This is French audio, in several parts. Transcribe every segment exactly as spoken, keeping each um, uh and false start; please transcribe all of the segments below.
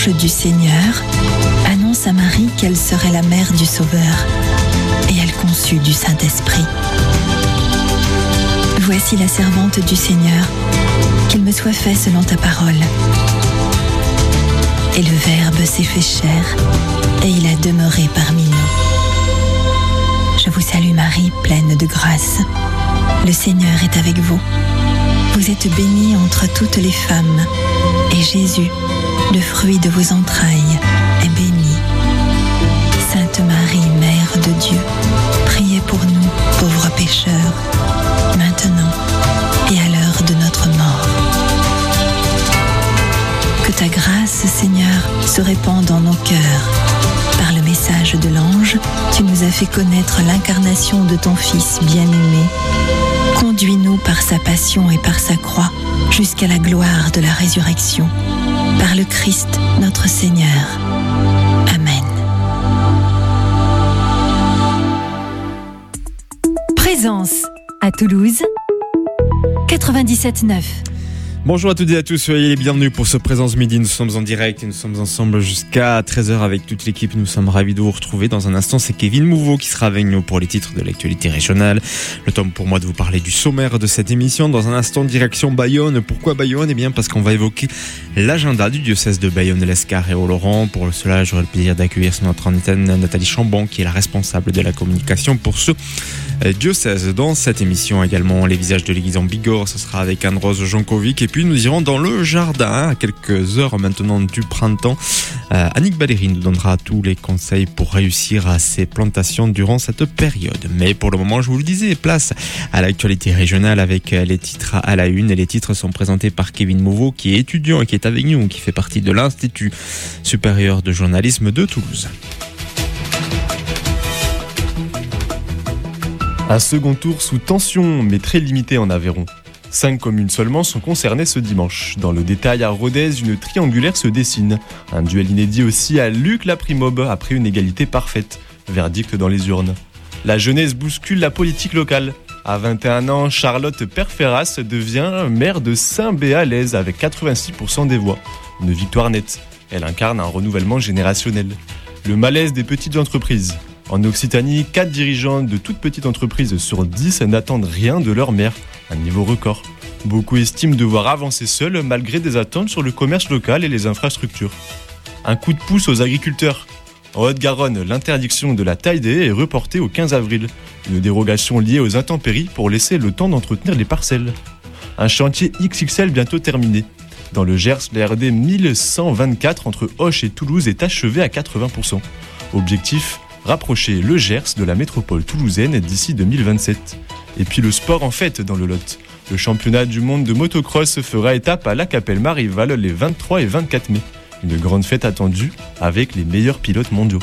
l'ange du Seigneur annonce à Marie qu'elle serait la mère du Sauveur, et elle conçut du Saint-Esprit. Voici la servante du Seigneur, qu'il me soit fait selon ta parole. Et le Verbe s'est fait chair, et il a demeuré parmi nous. Je vous salue Marie, pleine de grâce. Le Seigneur est avec vous. Vous êtes bénie entre toutes les femmes, et Jésus, le fruit de vos entrailles, est béni. Sainte Marie, Mère de Dieu, priez pour nous, pauvres pécheurs, maintenant et à l'heure de notre mort. Que ta grâce, Seigneur, se répande dans nos cœurs. Par le message de l'ange, tu nous as fait connaître l'incarnation de ton Fils bien-aimé. Conduis-nous par sa passion et par sa croix jusqu'à la gloire de la résurrection. Par le Christ, notre Seigneur. Amen. Présence à Toulouse, quatre-vingt-dix-sept neuf. Bonjour à toutes et à tous, soyez les bienvenus pour ce Présence Midi. Nous sommes en direct et nous sommes ensemble jusqu'à treize heures avec toute l'équipe. Nous sommes ravis de vous retrouver. Dans un instant, c'est Kevin Mouveau qui sera avec nous pour les titres de l'actualité régionale. Le temps pour moi de vous parler du sommaire de cette émission. Dans un instant, direction Bayonne. Pourquoi Bayonne ? Eh bien, parce qu'on va évoquer l'agenda du diocèse de Bayonne-Lescar et Oloron. Pour cela, j'aurai le plaisir d'accueillir sur notre antenne Nathalie Chambon, qui est la responsable de la communication pour ce diocèse. Dans cette émission également, les visages de l'église en Bigorre, ce sera avec Anne-Rose Jonkovic. Et puis, nous irons dans le jardin à quelques heures maintenant du printemps. Euh, Annick Valéry nous donnera tous les conseils pour réussir à ces plantations durant cette période. Mais pour le moment, je vous le disais, place à l'actualité régionale avec les titres à la une. Et les titres sont présentés par Kevin Mouveau, qui est étudiant et qui est avec nous, qui fait partie de l'Institut supérieur de journalisme de Toulouse. Un second tour sous tension, mais très limité en Aveyron. Cinq communes seulement sont concernées ce dimanche. Dans le détail, à Rodez, une triangulaire se dessine. Un duel inédit aussi à Luc-la-Primobe, après une égalité parfaite. Verdict dans les urnes. La jeunesse bouscule la politique locale. À vingt et un ans, Charlotte Perferras devient maire de Saint-Béat-Lez avec quatre-vingt-six pour cent des voix. Une victoire nette. Elle incarne un renouvellement générationnel. Le malaise des petites entreprises. En Occitanie, quatre dirigeants de toutes petites entreprises sur dix n'attendent rien de leur maire. Un niveau record. Beaucoup estiment devoir avancer seuls malgré des attentes sur le commerce local et les infrastructures. Un coup de pouce aux agriculteurs. En Haute-Garonne, l'interdiction de la taille des haies est reportée au quinze avril. Une dérogation liée aux intempéries pour laisser le temps d'entretenir les parcelles. Un chantier X X L bientôt terminé. Dans le Gers, la R D mille cent vingt-quatre entre Auch et Toulouse est achevé à quatre-vingts pour cent. Objectif, rapprocher le Gers de la métropole toulousaine d'ici deux mille vingt-sept. Et puis le sport en fête dans le Lot. Le championnat du monde de motocross fera étape à La Capelle-Marival les vingt-trois et vingt-quatre mai. Une grande fête attendue avec les meilleurs pilotes mondiaux.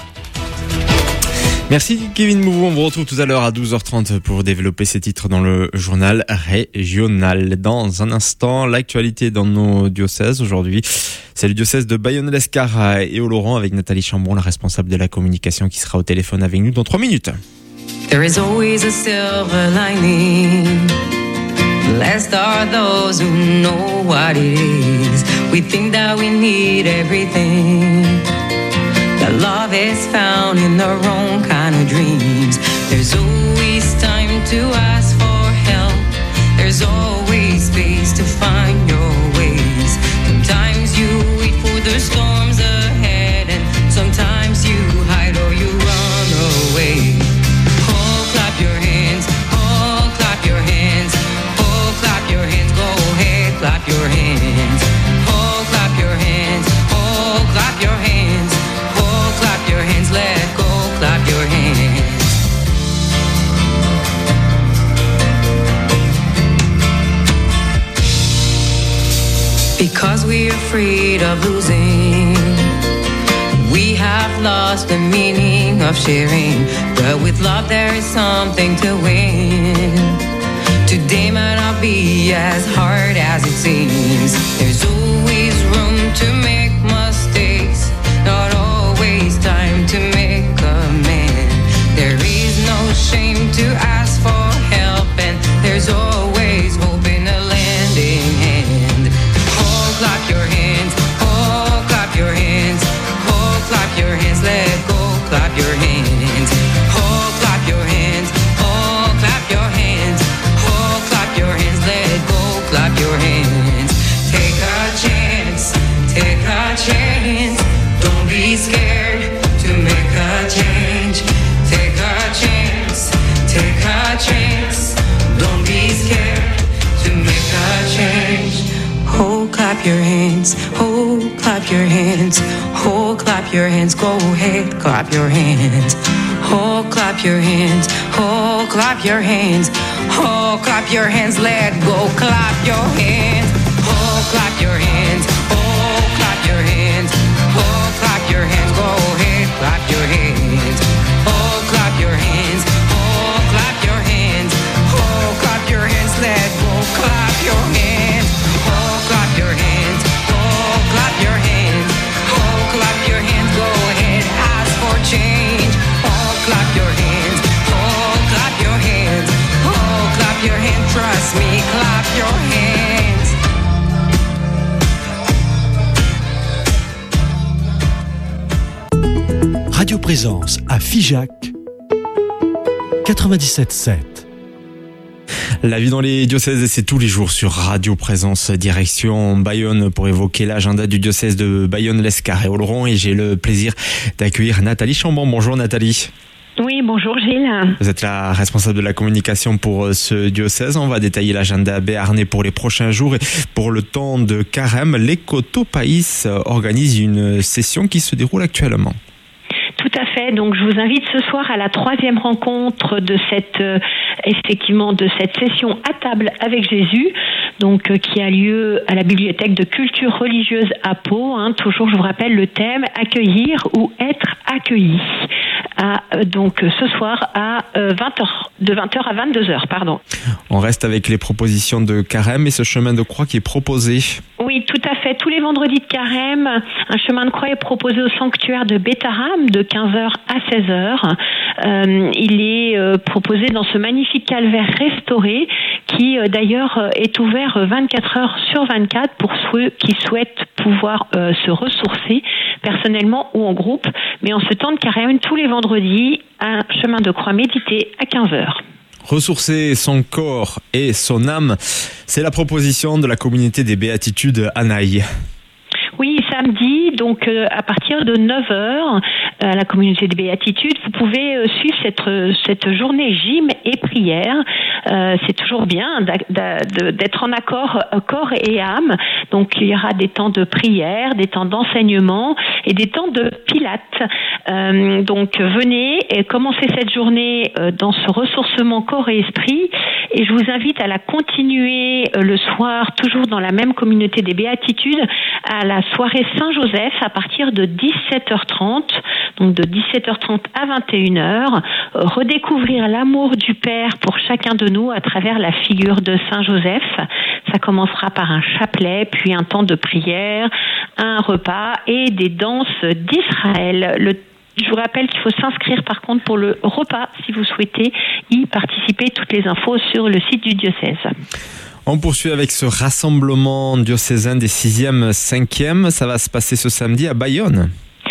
Merci Kevin Mouveau, on vous retrouve tout à l'heure à douze heures trente pour développer ces titres dans le journal régional. Dans un instant, l'actualité dans nos diocèses aujourd'hui. C'est le diocèse de Bayonne-Lescar et Oloron avec Nathalie Chambon, la responsable de la communication, qui sera au téléphone avec nous dans trois minutes. There is always a silver lining. Blessed are those who know what it is. We think that we need everything. That love is found in the wrong kind of dreams. There's always time to ask for help. There's always space to find your ways. Sometimes you wait for the storms ahead, and sometimes you hide or you run away. Oh, clap your hands, oh, clap your hands, oh, clap your hands, go ahead, clap your hands. Oh, clap your hands, oh, clap your hands, oh, clap your hands, let go, clap your hands. Because we're afraid of losing, we have lost the meaning of sharing. But with love there is something to win. Today might not be as hard as it seems. There's always room to make mistakes, not always time to make amends. There is no shame to ask for help, and there's always hope in a lending hand. Oh, clap your hands, oh, clap your hands, clap your hands. Take a chance, take a chance. Don't be scared to make a change. Take a chance, take a chance. Don't be scared to make a change. Oh, clap your hands, oh, clap your hands, oh, clap your hands, go ahead, clap your hands. Oh, clap your hands, oh, clap your hands, oh, clap your hands, let go, clap your hands. Oh, clap your hands, oh, clap your hands, oh, clap your hands, go ahead, clap your hands. Oh, clap your hands, oh, clap your hands, oh, clap your hands, let go, clap your hands. Oh, clap your hands, oh, clap your hands, oh, clap your hands, go ahead, ask for change. Oh, clap your hands, oh, clap your hands, oh, clap your hands, trust me, clap your hands. Radio Présence à Figeac quatre-vingt-dix-sept sept. La vie dans les diocèses, c'est tous les jours sur Radio Présence, direction Bayonne pour évoquer l'agenda du diocèse de Bayonne-Lescar et Oloron. Et j'ai le plaisir d'accueillir Nathalie Chambon. Bonjour Nathalie. Oui, bonjour Gilles. Vous êtes la responsable de la communication pour ce diocèse. On va détailler l'agenda béarnais pour les prochains jours. Et pour le temps de carême, l'Écotopaïs organise une session qui se déroule actuellement. Tout à fait. Donc, je vous invite ce soir à la troisième rencontre de cette, euh, effectivement, de cette session à table avec Jésus, donc euh, qui a lieu à la bibliothèque de culture religieuse à Pau. Hein. Toujours, je vous rappelle le thème accueillir ou être accueilli. À, euh, donc, ce soir à euh, vingt heures, de vingt heures à vingt-deux heures, pardon. On reste avec les propositions de carême et ce chemin de croix qui est proposé. Oui, tout à fait. Tous les vendredis de carême, un chemin de croix est proposé au sanctuaire de Bétharram de quinze heures à seize heures. Euh, il est euh, proposé dans ce magnifique calvaire restauré qui euh, d'ailleurs euh, est ouvert vingt-quatre heures sur vingt-quatre pour ceux qui souhaitent pouvoir euh, se ressourcer personnellement ou en groupe. Mais en ce temps de carême, tous les vendredis, un chemin de croix médité à quinze heures. Ressourcer son corps et son âme, c'est la proposition de la communauté des Béatitudes à Naï. Oui, samedi, donc euh, à partir de neuf heures, à la communauté des Béatitudes, vous pouvez euh, suivre cette, cette journée gym et prière. Euh, c'est toujours bien d'a, d'a, d'être en accord euh, corps et âme. Donc il y aura des temps de prière, des temps d'enseignement et des temps de pilates. Euh, donc venez et commencez cette journée euh, dans ce ressourcement corps et esprit. Et je vous invite à la continuer euh, le soir, toujours dans la même communauté des Béatitudes, à la soirée Saint-Joseph à partir de dix-sept heures trente, donc de dix-sept heures trente à vingt et une heures, euh, redécouvrir l'amour du Père pour chacun de nous à travers la figure de Saint-Joseph. Ça commencera par un chapelet, puis un temps de prière, un repas et des danses d'Israël. Le Je vous rappelle qu'il faut s'inscrire par contre pour le repas si vous souhaitez y participer. Toutes les infos sur le site du diocèse. On poursuit avec ce rassemblement diocésain des sixième, cinquième. Ça va se passer ce samedi à Bayonne.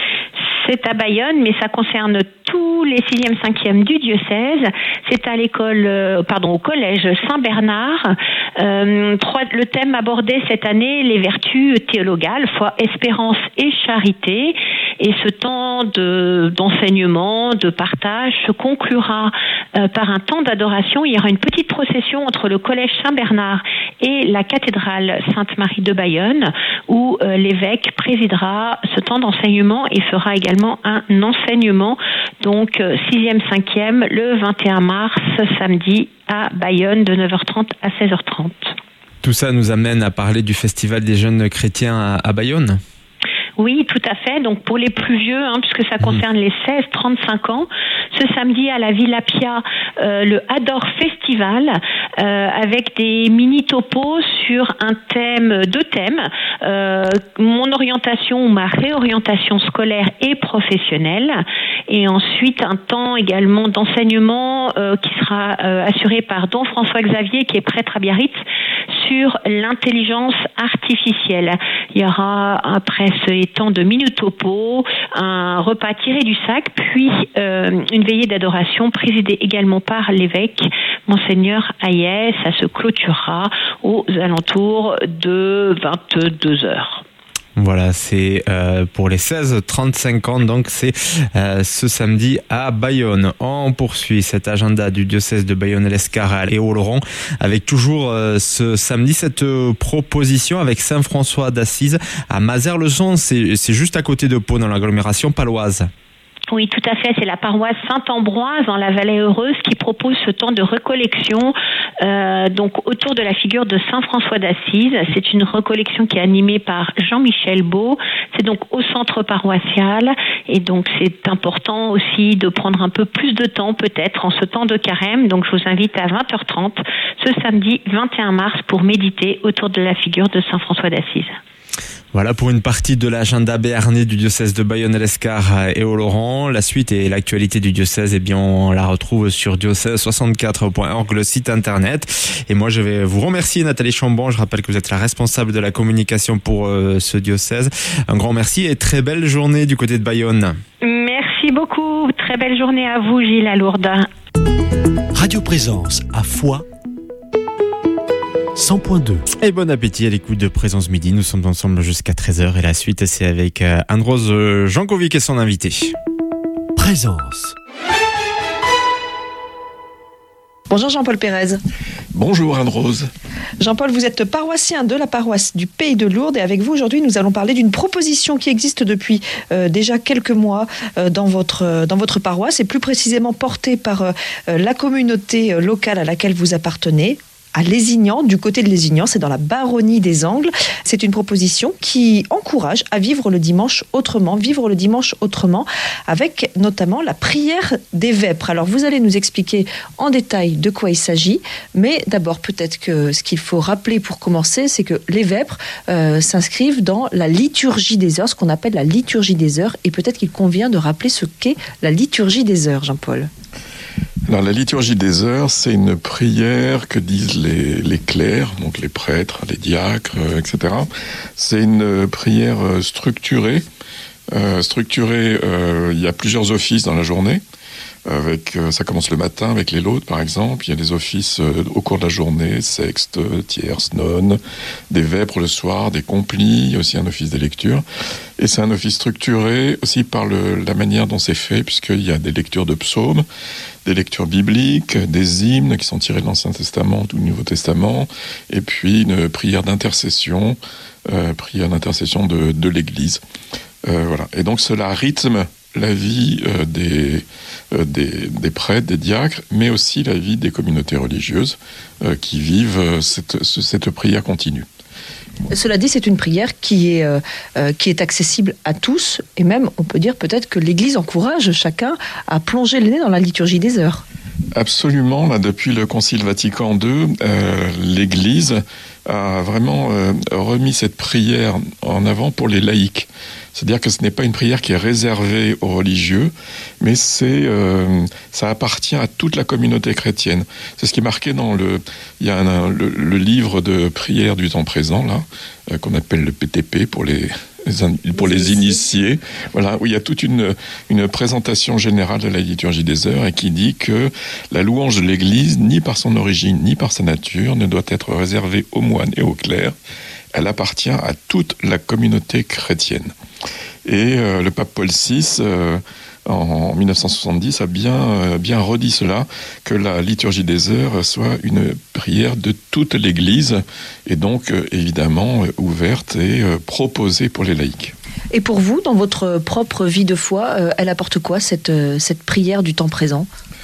C'est à Bayonne, mais ça concerne tous les sixième, cinquième du diocèse. C'est à l'école, euh, pardon, au collège Saint-Bernard. Euh, trois, le thème abordé cette année, les vertus théologales, foi, espérance et charité. Et ce temps de, d'enseignement, de partage se conclura euh, par un temps d'adoration. Il y aura une petite procession entre le collège Saint-Bernard et la cathédrale Sainte-Marie de Bayonne, où euh, l'évêque présidera ce temps d'enseignement et fera également un enseignement. Donc sixième, cinquième, le vingt et un mars, samedi, à Bayonne, de neuf heures trente à seize heures trente. Tout ça nous amène à parler du Festival des jeunes chrétiens à, à Bayonne. Oui, tout à fait. Donc pour les plus vieux, hein, puisque ça concerne les seize trente-cinq ans, ce samedi à la Villa Pia, euh, le Adore Festival, euh, avec des mini-topos sur un thème, deux thèmes, euh, mon orientation ou ma réorientation scolaire et professionnelle, et ensuite un temps également d'enseignement euh, qui sera euh, assuré par Don François Xavier, qui est prêtre à Biarritz, sur l'intelligence artificielle. Il y aura, après ces temps de Minutopo, un repas tiré du sac, puis euh, une veillée d'adoration présidée également par l'évêque Monseigneur Hayet. Ça se clôturera aux alentours de vingt-deux heures. Voilà, c'est euh, pour les seize trente-cinq ans, donc c'est euh, ce samedi à Bayonne. On poursuit cet agenda du diocèse de Bayonne-l'Escarral et Oloron avec toujours euh, ce samedi cette euh, proposition avec Saint François d'Assise à Mazères-le-Son, c'est, c'est juste à côté de Pau dans l'agglomération paloise. Oui, tout à fait. C'est la paroisse Saint-Ambroise dans la Vallée Heureuse qui propose ce temps de recollection euh, donc autour de la figure de Saint François d'Assise. C'est une recollection qui est animée par Jean-Michel Beau. C'est donc au centre paroissial et donc c'est important aussi de prendre un peu plus de temps peut-être en ce temps de carême. Donc je vous invite à vingt heures trente ce samedi vingt et un mars pour méditer autour de la figure de Saint François d'Assise. Voilà pour une partie de l'agenda béarnais du diocèse de Bayonne-l'Escar et Oloron. La suite et l'actualité du diocèse, eh bien, on la retrouve sur diocèse soixante-quatre point org, le site internet. Et moi, je vais vous remercier, Nathalie Chambon. Je rappelle que vous êtes la responsable de la communication pour euh, ce diocèse. Un grand merci et très belle journée du côté de Bayonne. Merci beaucoup. Très belle journée à vous, Gilles, à Lourdes. Radio Présence à Foix cent point deux. Et bon appétit à l'écoute de Présence Midi. Nous sommes ensemble jusqu'à treize heures et la suite c'est avec Anne-Rose Jankovic et son invité. Présence. Bonjour Jean-Paul Pérez. Bonjour Anne-Rose. Jean-Paul, vous êtes paroissien de la paroisse du Pays de Lourdes et avec vous aujourd'hui nous allons parler d'une proposition qui existe depuis euh, déjà quelques mois euh, dans, votre, euh, dans votre paroisse et plus précisément portée par euh, la communauté euh, locale à laquelle vous appartenez. À Lézignan, du côté de Lézignan, c'est dans la baronnie des Angles. C'est une proposition qui encourage à vivre le dimanche autrement, vivre le dimanche autrement, avec notamment la prière des vêpres. Alors vous allez nous expliquer en détail de quoi il s'agit, mais d'abord peut-être que ce qu'il faut rappeler pour commencer, c'est que les vêpres euh, s'inscrivent dans la liturgie des heures, ce qu'on appelle la liturgie des heures, et peut-être qu'il convient de rappeler ce qu'est la liturgie des heures, Jean-Paul. Alors, la liturgie des heures, c'est une prière que disent les, les clercs, donc les prêtres, les diacres, euh, et cetera. C'est une prière structurée. Euh, structurée, euh, il y a plusieurs offices dans la journée. Avec, euh, ça commence le matin avec les laudes, par exemple. Il y a des offices euh, au cours de la journée, sexte, tierce, nonne, des vêpres le soir, des complis, il y a aussi un office des lectures. Et c'est un office structuré aussi par le, la manière dont c'est fait, puisqu'il y a des lectures de psaumes, des lectures bibliques, des hymnes qui sont tirés de l'Ancien Testament ou du Nouveau Testament, et puis une prière d'intercession, euh, prière d'intercession de, de l'Église. Euh, voilà. Et donc cela rythme la vie euh, des, euh, des, des prêtres, des diacres, mais aussi la vie des communautés religieuses euh, qui vivent euh, cette, cette prière continue. Cela dit, c'est une prière qui est, euh, euh, qui est accessible à tous, et même, on peut dire peut-être que l'Église encourage chacun à plonger le nez dans la liturgie des heures. Absolument, là, depuis le Concile Vatican deux, euh, l'Église a vraiment euh, remis cette prière en avant pour les laïcs. C'est-à-dire que ce n'est pas une prière qui est réservée aux religieux, mais c'est, euh, ça appartient à toute la communauté chrétienne. C'est ce qui est marqué dans le, il y a un, le, le livre de prière du temps présent, là, euh, qu'on appelle le P T P pour les, pour les initiés, voilà, où il y a toute une, une présentation générale de la liturgie des heures et qui dit que la louange de l'Église, ni par son origine, ni par sa nature, ne doit être réservée aux moines et aux clercs. Elle appartient à toute la communauté chrétienne. Et euh, le pape Paul six, euh, en dix-neuf cent soixante-dix, a bien, euh, bien redit cela, que la liturgie des heures soit une prière de toute l'Église, et donc euh, évidemment euh, ouverte et euh, proposée pour les laïcs. Et pour vous, dans votre propre vie de foi, euh, elle apporte quoi, cette, euh, cette prière du temps présent ?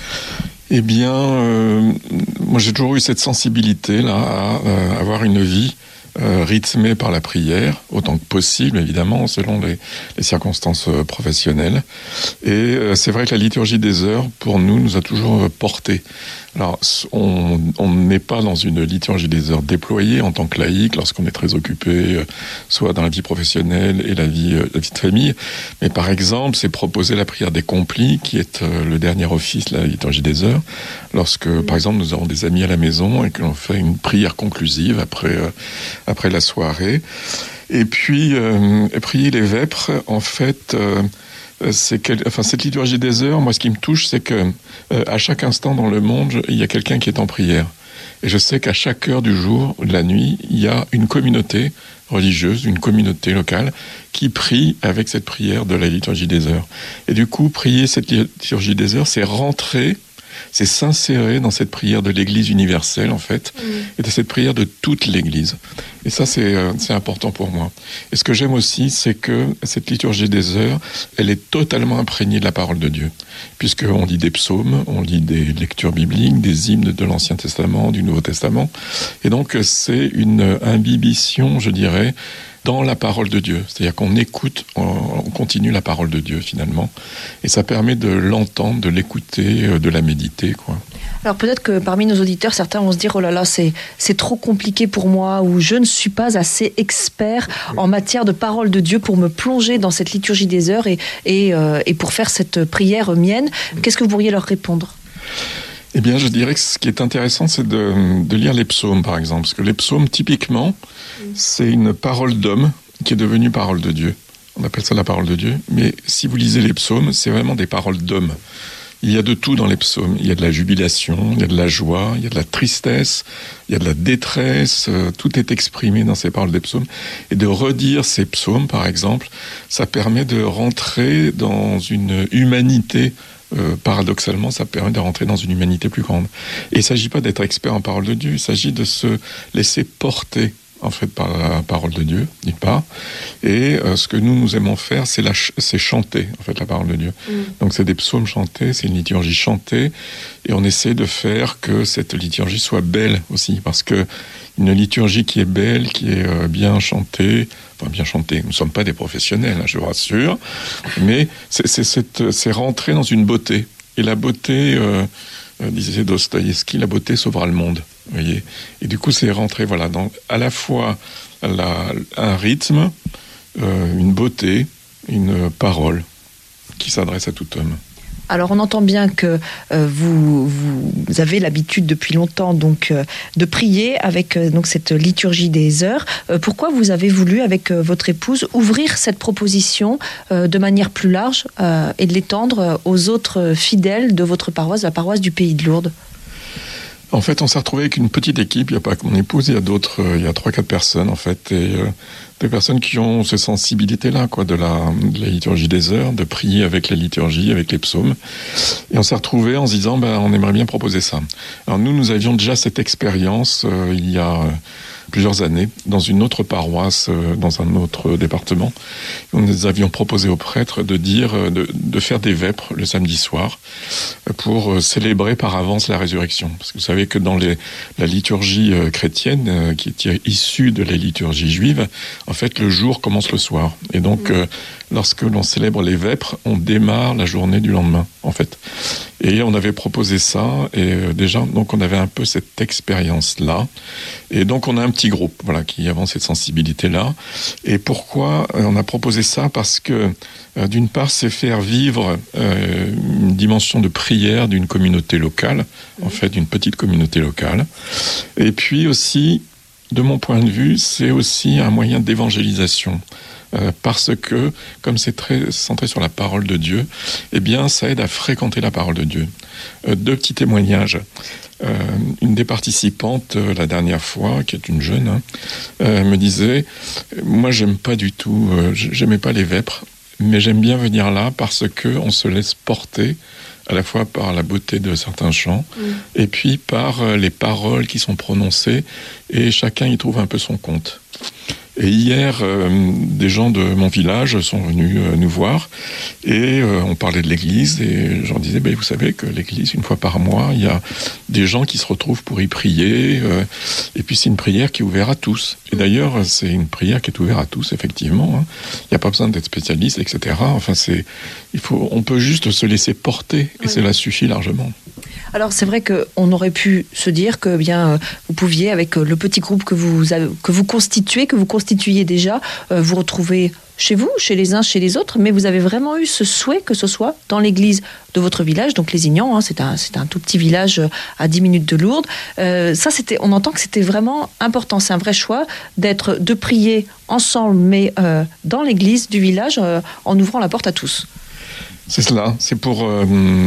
Eh bien, euh, moi j'ai toujours eu cette sensibilité-là à euh, avoir une vie euh, rythmé par la prière, autant que possible, évidemment, selon les, les circonstances euh, professionnelles. Et euh, c'est vrai que la liturgie des heures, pour nous, nous a toujours euh, porté. Alors, on n'est pas dans une liturgie des heures déployée en tant que laïc, lorsqu'on est très occupé, euh, soit dans la vie professionnelle et la vie, euh, la vie de famille. Mais par exemple, c'est proposer la prière des complis, qui est euh, le dernier office de la liturgie des heures. Lorsque, par exemple, nous avons des amis à la maison et que l'on fait une prière conclusive après, euh, après la soirée. Et puis, euh, prier les vêpres, en fait... Euh, C'est quel... enfin, cette liturgie des heures, moi, ce qui me touche, c'est que euh, à chaque instant dans le monde, je... il y a quelqu'un qui est en prière. Et je sais qu'à chaque heure du jour ou de la nuit, il y a une communauté religieuse, une communauté locale, qui prie avec cette prière de la liturgie des heures. Et du coup, prier cette liturgie des heures, c'est rentrer, c'est s'insérer dans cette prière de l'Église universelle, en fait, mmh. et de cette prière de toute l'Église. Et ça, c'est, euh, c'est important pour moi. Et ce que j'aime aussi, c'est que cette liturgie des heures, elle est totalement imprégnée de la parole de Dieu. Puisqu'on lit des psaumes, on lit des lectures bibliques, des hymnes de l'Ancien Testament, du Nouveau Testament. Et donc, c'est une imbibition, je dirais, dans la parole de Dieu. C'est-à-dire qu'on écoute, on continue la parole de Dieu, finalement. Et ça permet de l'entendre, de l'écouter, de la méditer, quoi. Alors peut-être que parmi nos auditeurs, certains vont se dire « Oh là là, c'est, c'est trop compliqué pour moi » ou « Je ne suis pas assez expert en matière de parole de Dieu pour me plonger dans cette liturgie des heures et, et, euh, et pour faire cette prière mienne. » Qu'est-ce que vous pourriez leur répondre ? Eh bien, je dirais que ce qui est intéressant, c'est de, de lire les psaumes, par exemple. Parce que les psaumes, typiquement, c'est une parole d'homme qui est devenue parole de Dieu. On appelle ça la parole de Dieu. Mais si vous lisez les psaumes, c'est vraiment des paroles d'homme. Il y a de tout dans les psaumes. Il y a de la jubilation, il y a de la joie, il y a de la tristesse, il y a de la détresse. Tout est exprimé dans ces paroles des psaumes. Et de redire ces psaumes, par exemple, ça permet de rentrer dans une humanité. Euh, paradoxalement, ça permet de rentrer dans une humanité plus grande. Et il ne s'agit pas d'être expert en parole de Dieu, il s'agit de se laisser porter en fait par la parole de Dieu, d'une part. Et euh, ce que nous, nous aimons faire, c'est, la ch- c'est chanter en fait la parole de Dieu. Mmh. Donc c'est des psaumes chantés, c'est une liturgie chantée, et on essaie de faire que cette liturgie soit belle aussi, parce que une liturgie qui est belle, qui est euh, bien chantée, enfin bien chantée, nous ne sommes pas des professionnels, hein, je vous rassure, mais c'est, c'est, c'est, c'est rentrer dans une beauté. Et la beauté, euh, euh, disait Dostoïevski, la beauté sauvera le monde. Vous voyez. Et du coup, c'est rentrer voilà, dans à la fois la, un rythme, euh, une beauté, une parole qui s'adresse à tout homme. Alors on entend bien que euh, vous, vous avez l'habitude depuis longtemps donc euh, de prier avec euh, donc cette liturgie des heures. Euh, pourquoi vous avez voulu avec euh, votre épouse ouvrir cette proposition euh, de manière plus large euh, et de l'étendre aux autres fidèles de votre paroisse, de la paroisse du Pays de Lourdes ? En fait, on s'est retrouvé avec une petite équipe. Il n'y a pas que mon épouse, il y a d'autres, euh, il y a trois, quatre personnes en fait, et euh, des personnes qui ont ces sensibilités-là, quoi, de la, de la liturgie des heures, de prier avec la liturgie, avec les psaumes. Et on s'est retrouvé en se disant, ben, on aimerait bien proposer ça. Alors nous, nous avions déjà cette expérience euh, il y a euh, plusieurs années dans une autre paroisse, euh, dans un autre département. Et nous avions proposé aux prêtres de dire, euh, de, de faire des vêpres le samedi soir euh, pour euh, célébrer par avance la résurrection. Parce que vous savez que dans les, la liturgie euh, chrétienne, euh, qui est issue de la liturgie juive, en fait, le jour commence le soir. Et donc, euh, lorsque l'on célèbre les vêpres, on démarre la journée du lendemain, en fait. Et on avait proposé ça, et euh, déjà, donc on avait un peu cette expérience-là. Et donc, on a un petit groupe, voilà, qui avance cette sensibilité-là. Et pourquoi euh, on a proposé ça ? Parce que, euh, d'une part, c'est faire vivre euh, une dimension de prière d'une communauté locale, en fait, d'une petite communauté locale. Et puis aussi, de mon point de vue, c'est aussi un moyen d'évangélisation. Euh, parce que, comme c'est très centré sur la parole de Dieu, eh bien, ça aide à fréquenter la parole de Dieu. Euh, deux petits témoignages. Euh, une des participantes, euh, la dernière fois, qui est une jeune, hein, euh, me disait « Moi, j'aime pas du tout, euh, j'aimais pas les vêpres, mais j'aime bien venir là parce qu'on se laisse porter à la fois par la beauté de certains chants, mmh. et puis par les paroles qui sont prononcées, et chacun y trouve un peu son compte. » Et hier, euh, des gens de mon village sont venus euh, nous voir et euh, on parlait de l'église et j'en disais, ben, vous savez que l'église, une fois par mois, il y a des gens qui se retrouvent pour y prier euh, et puis c'est une prière qui est ouverte à tous. Et d'ailleurs, c'est une prière qui est ouverte à tous, effectivement. Hein. Il n'y a pas besoin d'être spécialiste, et cetera. Enfin, c'est, il faut, on peut juste se laisser porter et oui. Cela suffit largement. Alors c'est vrai qu'on aurait pu se dire que bien vous pouviez, avec le petit groupe que vous avez, que vous constituez, que vous constituiez déjà, euh, vous retrouver chez vous, chez les uns, chez les autres, mais vous avez vraiment eu ce souhait que ce soit dans l'église de votre village, donc les Ignans, hein, c'est un, c'est un tout petit village à dix minutes de Lourdes. Euh, ça, c'était, on entend que c'était vraiment important, c'est un vrai choix d'être, de prier ensemble, mais euh, dans l'église du village, euh, en ouvrant la porte à tous. C'est cela, c'est pour euh,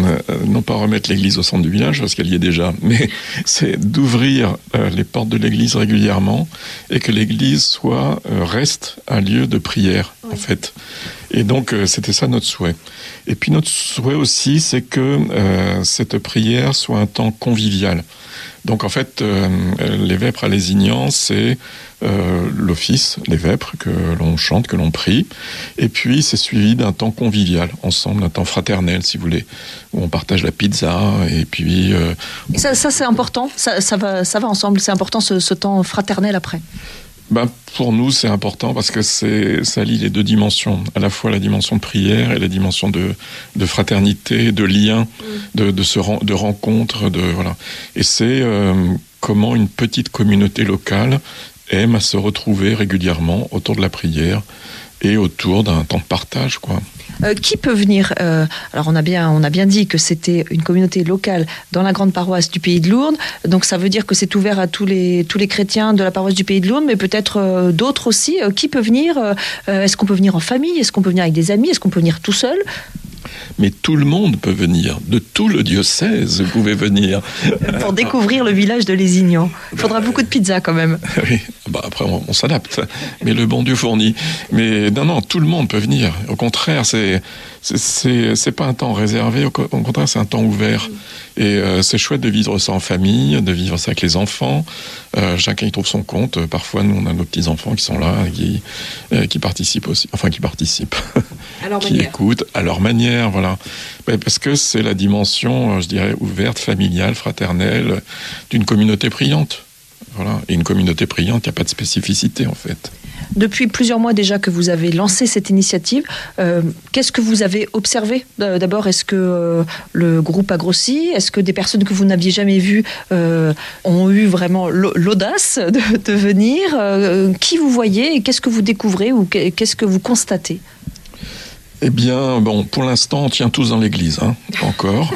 non pas remettre l'église au centre du village, parce qu'elle y est déjà, mais c'est d'ouvrir euh, les portes de l'église régulièrement et que l'église soit, euh, reste un lieu de prière, oui. En fait. Et donc, euh, c'était ça notre souhait. Et puis notre souhait aussi, c'est que euh, cette prière soit un temps convivial. Donc en fait, euh, les vêpres à Lézignan, c'est euh, l'office, les vêpres que l'on chante, que l'on prie, et puis c'est suivi d'un temps convivial, ensemble, d'un temps fraternel, si vous voulez, où on partage la pizza, et puis... Euh, et ça, ça c'est important, ça, ça, va, ça va ensemble, c'est important ce, ce temps fraternel après. Ben, pour nous, c'est important parce que c'est, ça lie les deux dimensions, à la fois la dimension de prière et la dimension de, de fraternité, de lien, de, de, se, de rencontre, de, voilà. Et c'est euh, comment une petite communauté locale aime à se retrouver régulièrement autour de la prière et autour d'un temps de partage, quoi. Euh, qui peut venir euh, Alors on a bien, on a bien dit que c'était une communauté locale dans la grande paroisse du Pays de Lourdes. Donc ça veut dire que c'est ouvert à tous les tous les chrétiens de la paroisse du Pays de Lourdes, mais peut-être euh, d'autres aussi. Euh, qui peut venir euh, Est-ce qu'on peut venir en famille? Est-ce qu'on peut venir avec des amis? Est-ce qu'on peut venir tout seul? Mais tout le monde peut venir, de tout le diocèse, vous pouvez venir. Pour découvrir le village de Lézignan. Il faudra beaucoup de pizza quand même. Oui, bah après on, on s'adapte, mais le bon Dieu fournit. Mais non, non, tout le monde peut venir. Au contraire, c'est c'est, c'est, c'est pas un temps réservé, au, au contraire, c'est un temps ouvert. Et euh, c'est chouette de vivre ça en famille, de vivre ça avec les enfants. Euh, chacun y trouve son compte. Parfois, nous, on a nos petits-enfants qui sont là, qui, euh, qui participent aussi. Enfin, qui participent. qui manière. écoutent à leur manière, voilà. Mais parce que c'est la dimension, je dirais, ouverte, familiale, fraternelle, d'une communauté priante. Voilà. Et une communauté priante, il n'y a pas de spécificité, en fait. Depuis plusieurs mois déjà que vous avez lancé cette initiative, euh, qu'est-ce que vous avez observé? D'abord, est-ce que euh, le groupe a grossi? Est-ce que des personnes que vous n'aviez jamais vues euh, ont eu vraiment l'audace de, de venir? euh, Qui vous voyez et qu'est-ce que vous découvrez ou qu'est-ce que vous constatez? Eh bien, bon, pour l'instant, on tient tous dans l'église, hein, pas encore.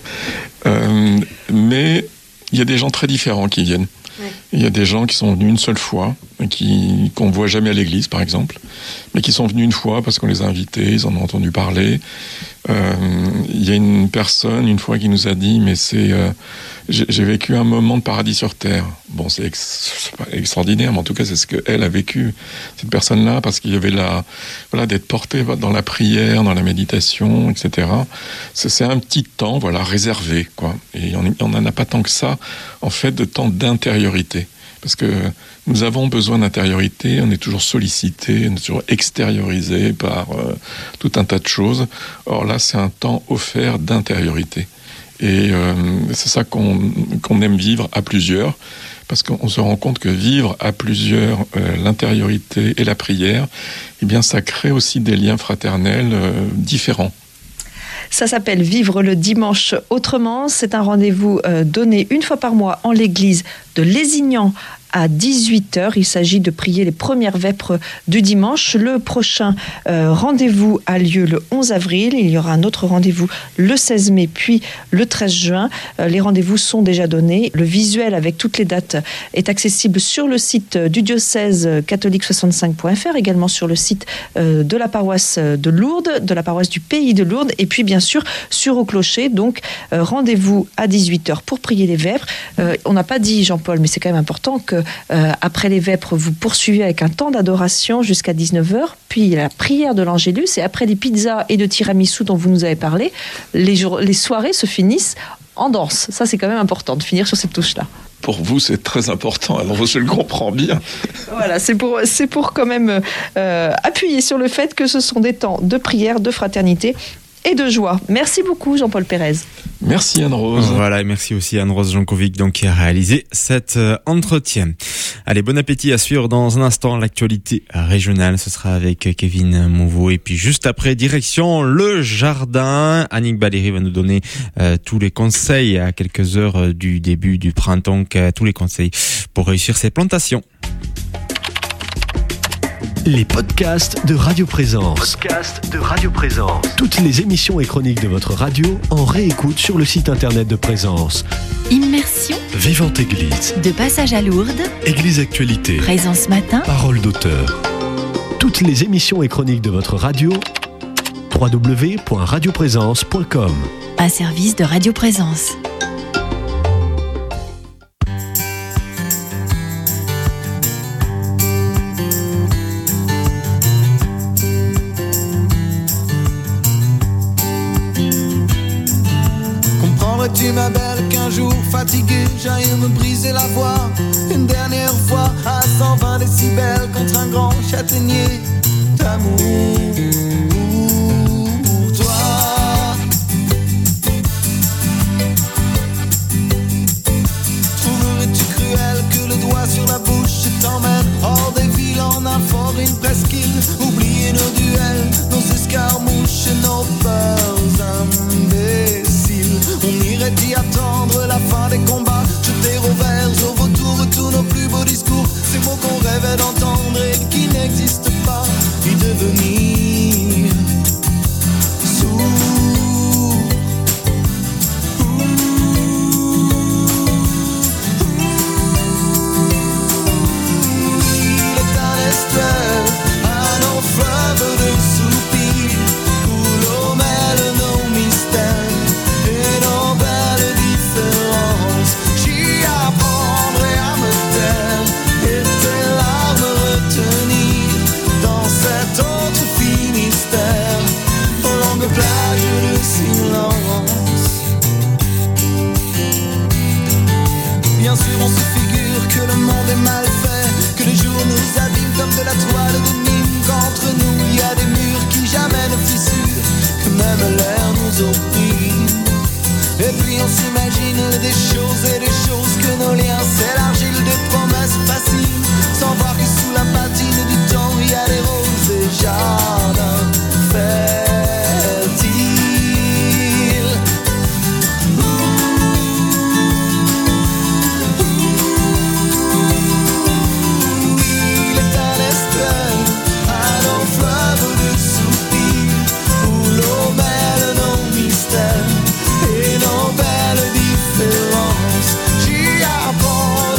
euh, mais il y a des gens très différents qui viennent. Ouais. Il y a des gens qui sont venus une seule fois, qui, qu'on ne voit jamais à l'église, par exemple, mais qui sont venus une fois parce qu'on les a invités, ils en ont entendu parler. Euh, il y a une personne, une fois, qui nous a dit, mais c'est... Euh, j'ai, j'ai vécu un moment de paradis sur Terre. Bon, c'est, ex, c'est pas extraordinaire, mais en tout cas, c'est ce qu'elle a vécu, cette personne-là, parce qu'il y avait la... Voilà, d'être porté dans la prière, dans la méditation, et cetera. C'est, c'est un petit temps, voilà, réservé, quoi. Et on n'en a pas tant que ça, en fait, de temps d'intériorité. Parce que nous avons besoin d'intériorité, on est toujours sollicité, on est toujours extériorisé par euh, tout un tas de choses. Or là, c'est un temps offert d'intériorité. Et euh, c'est ça qu'on, qu'on aime vivre à plusieurs, parce qu'on se rend compte que vivre à plusieurs euh, l'intériorité et la prière, eh bien, ça crée aussi des liens fraternels euh, différents. Ça s'appelle Vivre le dimanche autrement. C'est un rendez-vous euh, donné une fois par mois en l'église de Lézignan à dix-huit heures. Il s'agit de prier les premières vêpres du dimanche. Le prochain euh, rendez-vous a lieu le onze avril. Il y aura un autre rendez-vous le seize mai, puis le treize juin. Euh, les rendez-vous sont déjà donnés. Le visuel avec toutes les dates est accessible sur le site du diocèse catholique soixante-cinq point f r, également sur le site euh, de la paroisse de Lourdes, de la paroisse du Pays de Lourdes, et puis bien sûr sur Au Clocher. Donc euh, rendez-vous à dix-huit heures pour prier les vêpres. Euh, on n'a pas dit, Jean-Paul, mais c'est quand même important que Euh, après les vêpres, vous poursuivez avec un temps d'adoration jusqu'à dix-neuf heures, puis la prière de l'Angélus, et après les pizzas et de tiramisu dont vous nous avez parlé, les, jours, les soirées se finissent en danse. Ça, c'est quand même important de finir sur cette touche-là. Pour vous, c'est très important, alors je le comprends bien. Voilà, c'est pour, c'est pour quand même euh, appuyer sur le fait que ce sont des temps de prière, de fraternité et de joie. Merci beaucoup, Jean-Paul Pérez. Merci Anne-Rose. Voilà, et merci aussi à Anne-Rose Jankovic donc, qui a réalisé cet euh, entretien. Allez, bon appétit à suivre dans un instant l'actualité régionale. Ce sera avec Kevin Mouveau. Et puis juste après, direction le jardin. Annick Baléry va nous donner euh, tous les conseils à quelques heures euh, du début du printemps. Euh, tous les conseils pour réussir ses plantations. Les podcasts de Radio Présence. Podcasts de Radio Présence. Toutes les émissions et chroniques de votre radio en réécoute sur le site internet de Présence. Immersion. Vivante Église. De passage à Lourdes. Église Actualité. Présence matin. Parole d'auteur. Toutes les émissions et chroniques de votre radio. w w w point radio présence point com. Un service de Radio Présence. Tu ma belle qu'un jour fatigué j'aille me briser la voix une dernière fois à cent vingt décibels contre un grand châtaignier d'amour pour toi. Trouverais-tu cruel que le doigt sur la bouche t'emmène hors des villes en un fort, une presqu'île? Oublier nos duels, nos escarmouches et nos peurs imbéciles. On irait y attendre la fin des combats, jeter au vert, au vautour tous nos plus beaux discours, ces mots qu'on rêvait d'entendre et qui n'existent pas, y devenir sourd. Il est un estuaire, un long fleuve de soupirs, où l'eau mêle nos mystères. Bien sûr on se figure que le monde est mal fait, que les jours nous abîment comme de la toile de Nîmes, qu'entre nous il y a des murs qui jamais ne fissurent, que même l'air nous opprime. Et puis on s'imagine des choses et des choses, que nos liens s'élargissent, des promesses faciles, sans voir que sous la patine du temps il y a des roses et jardins fertiles. J'y apprends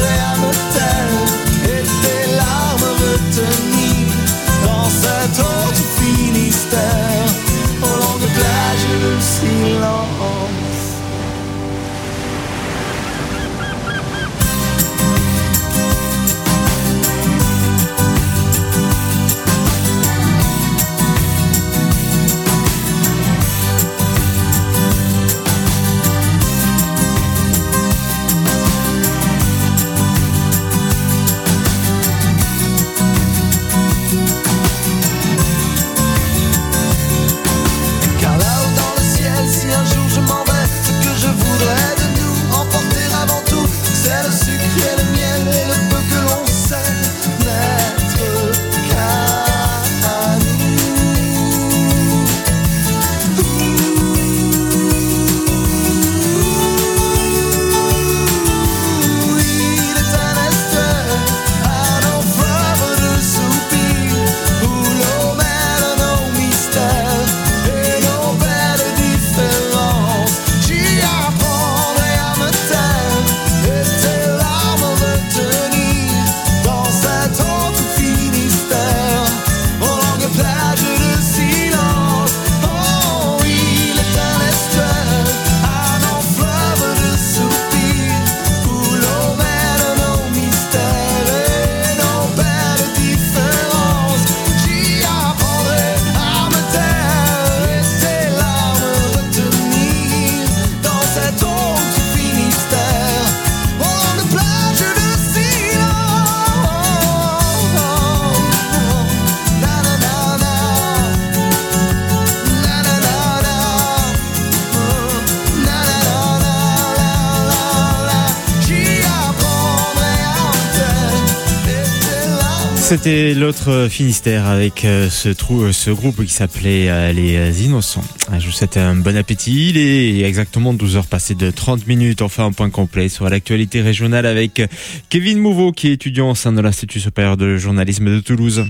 C'était l'autre Finistère avec ce, trou, ce groupe qui s'appelait Les Innocents. Je vous souhaite un bon appétit. Il est exactement douze heures passées de trente minutes. On fait un point complet sur l'actualité régionale avec Kevin Mouveau qui est étudiant au sein de l'Institut supérieur de journalisme de Toulouse.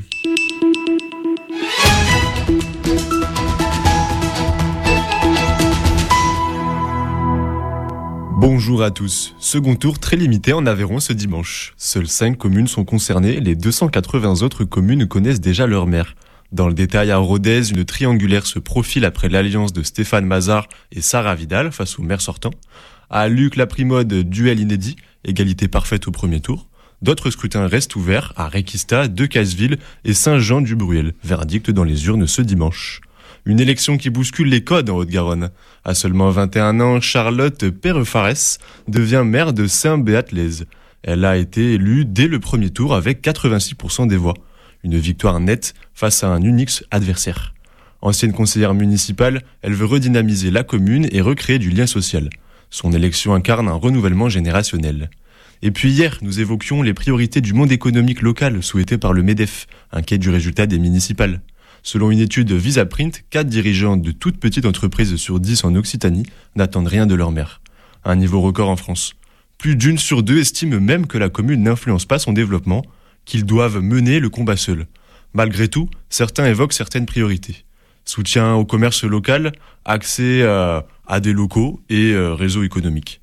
Bonjour à tous. Second tour très limité en Aveyron ce dimanche. Seules cinq communes sont concernées, les deux cent quatre-vingts autres communes connaissent déjà leur maire. Dans le détail, à Rodez, une triangulaire se profile après l'alliance de Stéphane Mazard et Sarah Vidal face au maire sortant. À Luc-la-Primaude, duel inédit, égalité parfaite au premier tour. D'autres scrutins restent ouverts à Réquista, Decazeville et Saint-Jean-du-Bruel. Verdict dans les urnes ce dimanche. Une élection qui bouscule les codes en Haute-Garonne. À seulement vingt et un ans, Charlotte Perrefarès devient maire de Saint-Béat-Lez. Elle a été élue dès le premier tour avec quatre-vingt-six pour cent des voix. Une victoire nette face à un unique adversaire. Ancienne conseillère municipale, elle veut redynamiser la commune et recréer du lien social. Son élection incarne un renouvellement générationnel. Et puis hier, nous évoquions les priorités du monde économique local souhaitées par le MEDEF, inquiet du résultat des municipales. Selon une étude Visaprint, quatre dirigeants de toutes petites entreprises sur dix en Occitanie n'attendent rien de leur maire. Un niveau record en France. Plus d'une sur deux estiment même que la commune n'influence pas son développement, qu'ils doivent mener le combat seuls. Malgré tout, certains évoquent certaines priorités. Soutien au commerce local, accès à, à des locaux et euh, réseau économique.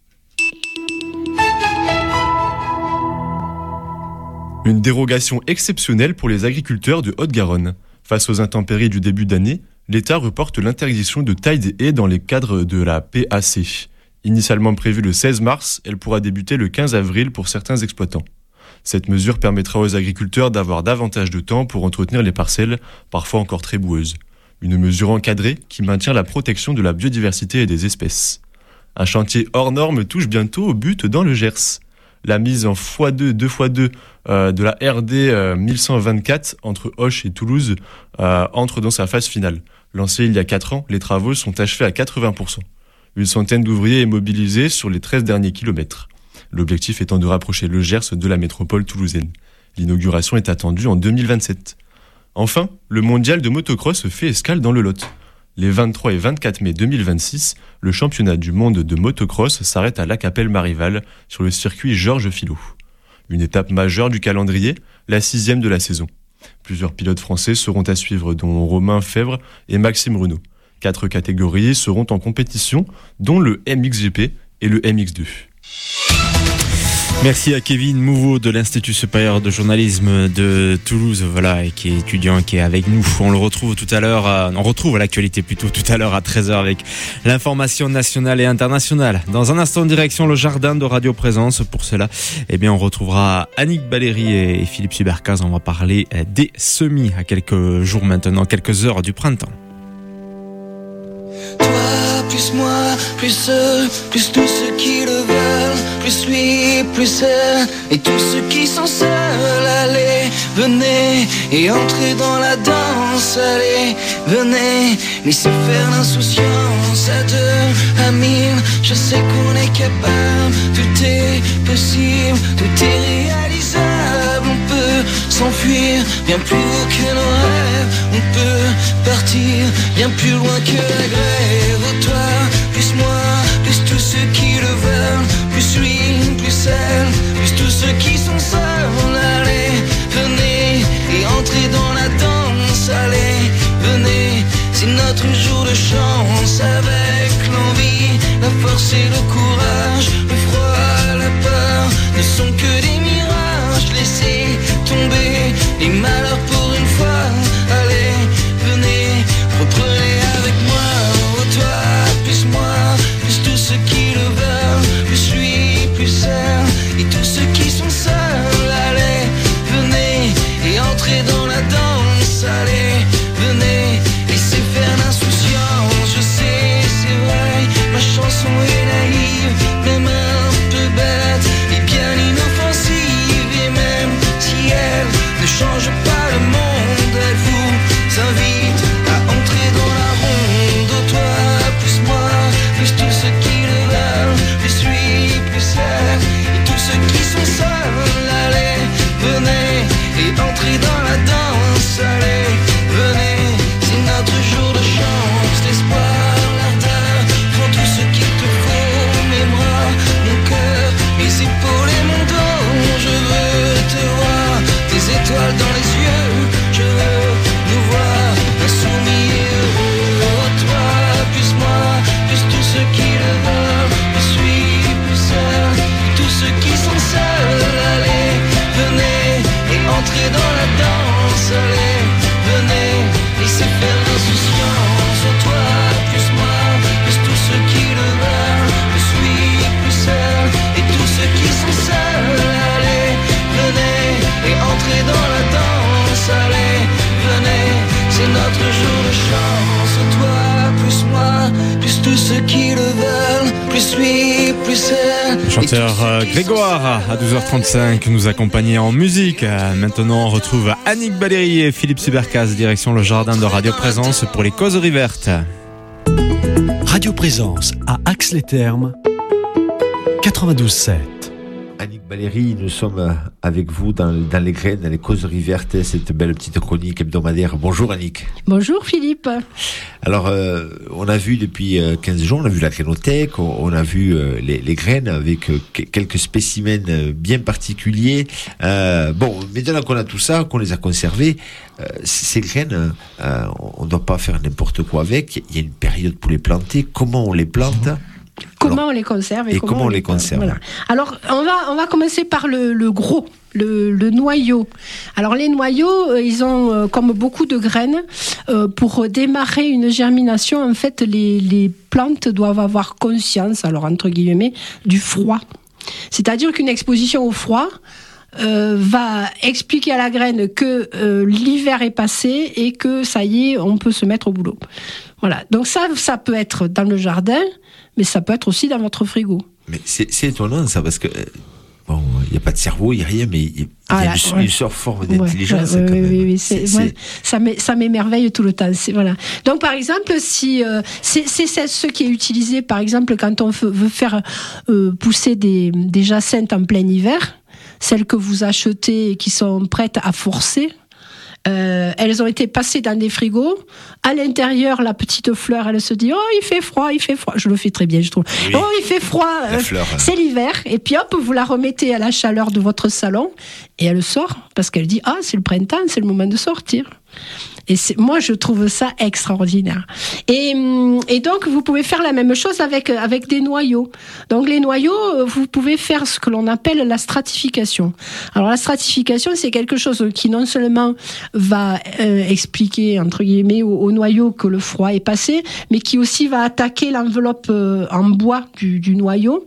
Une dérogation exceptionnelle pour les agriculteurs de Haute-Garonne. Face aux intempéries du début d'année, l'État reporte l'interdiction de taille des haies dans les cadres de la P A C. Initialement prévue le seize mars, elle pourra débuter le quinze avril pour certains exploitants. Cette mesure permettra aux agriculteurs d'avoir davantage de temps pour entretenir les parcelles, parfois encore très boueuses. Une mesure encadrée qui maintient la protection de la biodiversité et des espèces. Un chantier hors norme touche bientôt au but dans le Gers. La mise en fois deux, deux fois deux euh, de la R D euh, mille cent vingt-quatre entre Auch et Toulouse euh, entre dans sa phase finale. Lancée il y a quatre ans, les travaux sont achevés à quatre-vingts pour cent. Une centaine d'ouvriers est mobilisée sur les treize derniers kilomètres. L'objectif étant de rapprocher le Gers de la métropole toulousaine. L'inauguration est attendue en deux mille vingt-sept. Enfin, le mondial de motocross fait escale dans le Lot. Les vingt-trois et vingt-quatre mai deux mille vingt-six, le championnat du monde de motocross s'arrête à Lacapelle-Marival sur le circuit Georges Filot. Une étape majeure du calendrier, la sixième de la saison. Plusieurs pilotes français seront à suivre, dont Romain Fèvre et Maxime Renaud. Quatre catégories seront en compétition, dont le M X G P et le M X deux. Merci à Kevin Mouveau de l'Institut supérieur de journalisme de Toulouse, voilà, et qui est étudiant, qui est avec nous. On le retrouve tout à l'heure, à, on retrouve l'actualité plutôt tout à l'heure à treize heures avec l'information nationale et internationale. Dans un instant, direction le jardin de Radio Présence. Pour cela, eh bien, on retrouvera Annick Baléry et Philippe Subercaz. On va parler des semis à quelques jours maintenant, quelques heures du printemps. Toi, plus moi, plus eux, plus tous ceux qui le veulent, plus lui, plus elle, et tous ceux qui sont seuls. Allez, venez et entrez dans la danse. Allez, venez, laissez faire l'insouciance. À deux, à mille, je sais qu'on est capable. Tout est possible, tout est réalisable. On peut s'enfuir bien plus haut que nos rêves. On peut partir bien plus loin que la grève. Toi, plus moi, plus tous ceux qui le veulent, plus lui, plus elle, plus tous ceux qui sont seuls. Allez, venez et entrez dans la danse. Allez, venez, c'est notre jour de chance. Avec l'envie, la force et le courage, le froid, la peur ne sont que des mirages. Laissez tomber les malheurs pour une fois. Allez, venez, reprenez avec moi. Oh, toi, plus moi, plus tous ceux qui le veulent, plus lui, plus elle, et tous ceux qui sont seuls. Allez, venez et entrez dans la danse. Allez, venez, laissez faire l'insouciance. Je sais, c'est vrai, ma chanson est naïve, même un peu bête, et bien inoffensive. dans la danse, allez, venez, laissez faire l'insouciance. Toi, plus moi, plus tous ceux qui le veulent, plus lui, plus elle, et tous ceux qui sont seuls. Allez, venez, et entrez dans la danse, allez, venez, c'est notre jour de chance. Toi, plus moi, plus tous ceux qui le veulent, plus lui, plus elle. Le chanteur euh, Grégoire à douze heures trente-cinq nous accompagnait en musique. Euh, maintenant on retrouve Annick Baléry et Philippe Subercas, direction le jardin de Radio Présence pour les causeries vertes. Radio Présence à Ax-les-Thermes, quatre-vingt-douze sept. Annick Baléry, nous sommes avec vous dans, dans les graines, dans les causeries vertes, cette belle petite chronique hebdomadaire. Bonjour Annick. Bonjour Philippe. Alors, euh, on a vu depuis quinze jours, on a vu la grainothèque, on, on a vu euh, les, les graines avec euh, quelques spécimens bien particuliers. Euh, bon, maintenant qu'on a tout ça, qu'on les a conservés, euh, ces graines, euh, on ne doit pas faire n'importe quoi avec. Il y a une période pour les planter. Comment on les plante ? Comment Alors, on les conserve et, et comment, comment on les conserve. Voilà. Alors, on va, on va commencer par le, le gros, le, le noyau. Alors, les noyaux, euh, ils ont, euh, comme beaucoup de graines, euh, pour démarrer une germination, en fait, les, les plantes doivent avoir conscience, alors entre guillemets, du froid. C'est-à-dire qu'une exposition au froid Euh, va expliquer à la graine que euh, l'hiver est passé et que ça y est, on peut se mettre au boulot. Voilà. Donc ça, ça peut être dans le jardin, mais ça peut être aussi dans votre frigo. Mais c'est, c'est étonnant ça, parce que euh, bon, il n'y a pas de cerveau, il n'y a rien, mais il y a, ah, y là, a une, ouais. une sorte forme d'intelligence. Ouais, ouais, quand oui, même. oui, oui, c'est, c'est, ouais, ça, m'é, ça m'émerveille tout le temps. C'est, voilà. Donc par exemple, si euh, c'est, c'est, c'est ce qui est utilisé, par exemple, quand on veut faire euh, pousser des, des jacinthes en plein hiver. Celles que vous achetez et qui sont prêtes à forcer, euh, elles ont été passées dans des frigos. À l'intérieur, la petite fleur, elle se dit « Oh, il fait froid, il fait froid ». Je le fais très bien, je trouve. Oui. « Oh, il fait froid, euh, fleur, c'est l'hiver ». Et puis hop, vous la remettez à la chaleur de votre salon et elle sort parce qu'elle dit « Ah, c'est le printemps, c'est le moment de sortir ». Et c'est, moi, je trouve ça extraordinaire. Et, et donc, vous pouvez faire la même chose avec, avec des noyaux. Donc, les noyaux, vous pouvez faire ce que l'on appelle la stratification. Alors, la stratification, c'est quelque chose qui non seulement va euh, expliquer, entre guillemets, au, au noyau que le froid est passé, mais qui aussi va attaquer l'enveloppe euh, en bois du, du noyau.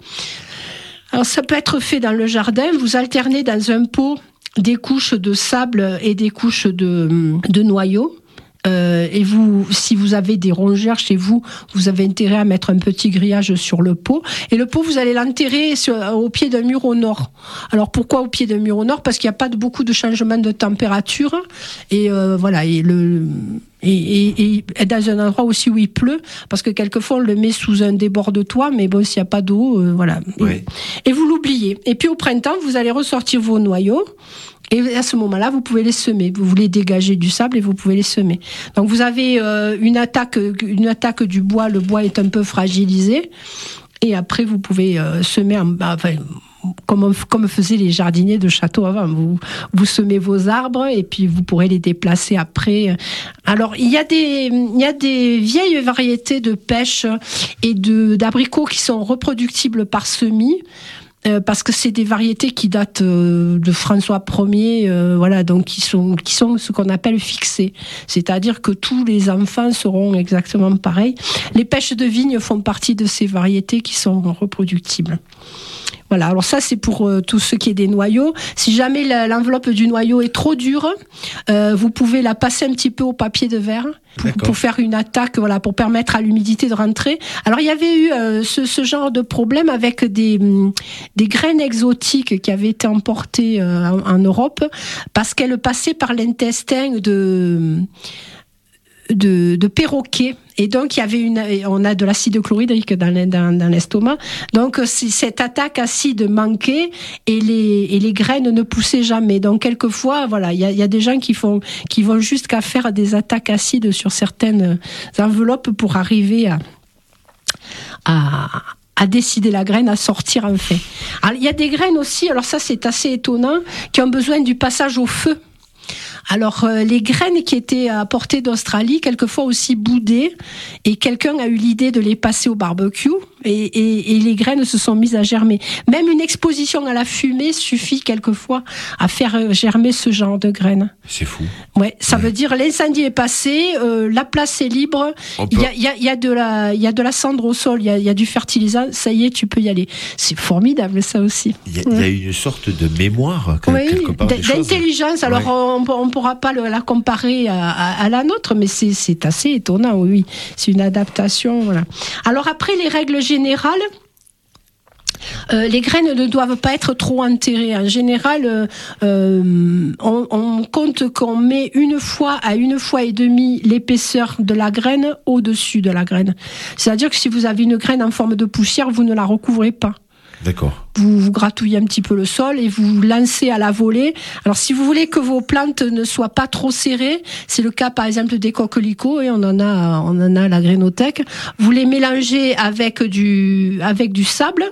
Alors, ça peut être fait dans le jardin. Vous alternez dans un pot des couches de sable et des couches de, de noyaux. Euh, et vous, si vous avez des rongeurs chez vous, vous avez intérêt à mettre un petit grillage sur le pot. Et le pot, vous allez l'enterrer sur, au pied d'un mur au nord. Alors pourquoi au pied d'un mur au nord ? Parce qu'il n'y a pas de, beaucoup de changements de température. Et euh, voilà, et le... Et, et, et dans un endroit aussi où il pleut, parce que quelquefois on le met sous un déborde-toit, mais bon, s'il n'y a pas d'eau, euh, voilà. Oui. Et, et vous l'oubliez. Et puis au printemps, vous allez ressortir vos noyaux, et à ce moment-là, vous pouvez les semer. Vous les dégagez du sable et vous pouvez les semer. Donc vous avez euh, une attaque, une attaque du bois. Le bois est un peu fragilisé, et après vous pouvez euh, semer en, enfin, Comme, comme faisaient les jardiniers de château avant. Vous, vous semez vos arbres et puis vous pourrez les déplacer après. Alors, il y a des, il y a des vieilles variétés de pêche et de, d'abricots qui sont reproductibles par semis. Euh, parce que c'est des variétés qui datent euh, de François Ier, euh, voilà, donc qui sont qui sont ce qu'on appelle fixées, c'est-à-dire que tous les enfants seront exactement pareils. Les pêches de vigne font partie de ces variétés qui sont reproductibles. Voilà, alors ça c'est pour euh, tout ce qui est des noyaux. Si jamais la, l'enveloppe du noyau est trop dure, euh, vous pouvez la passer un petit peu au papier de verre pour, pour faire une attaque, voilà, pour permettre à l'humidité de rentrer. Alors il y avait eu euh, ce, ce genre de problème avec des, des graines exotiques qui avaient été importées euh, en, en Europe parce qu'elles passaient par l'intestin de... de, de perroquets. Et donc, il y avait une, on a de l'acide chlorhydrique dans, dans, dans l'estomac. Donc, cette attaque acide manquait et les, et les graines ne poussaient jamais. Donc, quelquefois, voilà, il y a, il y a des gens qui font, qui vont jusqu'à faire des attaques acides sur certaines enveloppes pour arriver à, à, à décider la graine à sortir en fait. Alors, il y a des graines aussi, alors ça, c'est assez étonnant, qui ont besoin du passage au feu. Alors, euh, les graines qui étaient apportées d'Australie, quelquefois aussi boudées, et quelqu'un a eu l'idée de les passer au barbecue, et, et, et les graines se sont mises à germer. Même une exposition à la fumée suffit quelquefois à faire germer ce genre de graines. C'est fou. Ouais, ça ouais. veut dire l'incendie est passé, euh, la place est libre, il y a, y, a, y a de la, il y a de la cendre au sol, il y a, y a du fertilisant, ça y est, tu peux y aller. C'est formidable ça aussi. Il y, ouais. y a une sorte de mémoire oui, quelque part. D- d'intelligence. Alors ouais. on ne pourra pas le, la comparer à, à, à la nôtre, mais c'est, c'est assez étonnant. Oui, c'est une adaptation. Voilà. Alors après les règles générales. Euh, les graines ne doivent pas être trop enterrées. En général, euh, euh, on, on compte qu'on met une fois à une fois et demie l'épaisseur de la graine au-dessus de la graine. C'est-à-dire que si vous avez une graine en forme de poussière, vous ne la recouvrez pas. D'accord. Vous, vous gratouillez un petit peu le sol et vous lancez à la volée. Alors, si vous voulez que vos plantes ne soient pas trop serrées, c'est le cas, par exemple, des coquelicots, et on en a, on en a à la Grainothèque. Vous les mélangez avec du, avec du sable.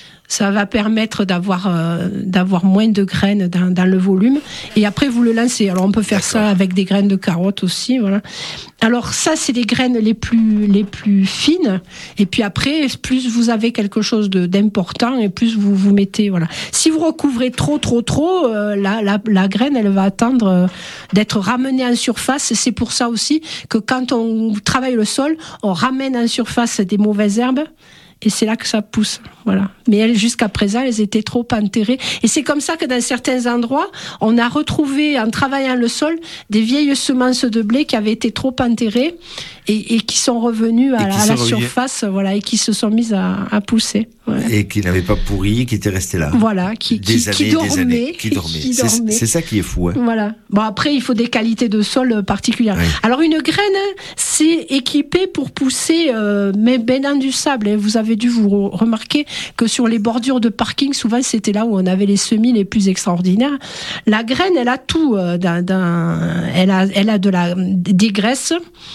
Ça va permettre d'avoir euh, d'avoir moins de graines dans, dans le volume. Et après, vous le lancez. Alors, on peut faire ça avec des graines de carottes aussi, voilà. Alors, ça, c'est les graines les plus les plus fines. Et puis après, plus vous avez quelque chose de d'important, et plus vous vous mettez, voilà. Si vous recouvrez trop, trop, trop, euh, la, la la graine, elle va attendre euh, d'être ramenée en surface. C'est pour ça aussi que quand on travaille le sol, on ramène en surface des mauvaises herbes. Et c'est là que ça pousse, voilà. Mais elles, jusqu'à présent, elles étaient trop enterrées. Et c'est comme ça que dans certains endroits, on a retrouvé, en travaillant le sol, des vieilles semences de blé qui avaient été trop enterrées et, et qui sont revenues à, à la surface, voilà, et qui se sont mises à, à pousser. Ouais. Et qui n'avaient pas pourri, qui étaient restées là. Voilà, qui, des qui, années, qui dormaient. Des années, qui dormaient. Qui c'est, dormaient. C'est ça qui est fou. Hein. Voilà. Bon, après, il faut des qualités de sol particulières. Ouais. Alors, une graine, c'est équipé pour pousser, euh, mais ben dans du sable. Vous avez dû vous remarquer que sur les bordures de parking, souvent, c'était là où on avait les semis les plus extraordinaires. La graine, elle a tout. Euh, dans, dans, elle a, elle a de la, des graisses.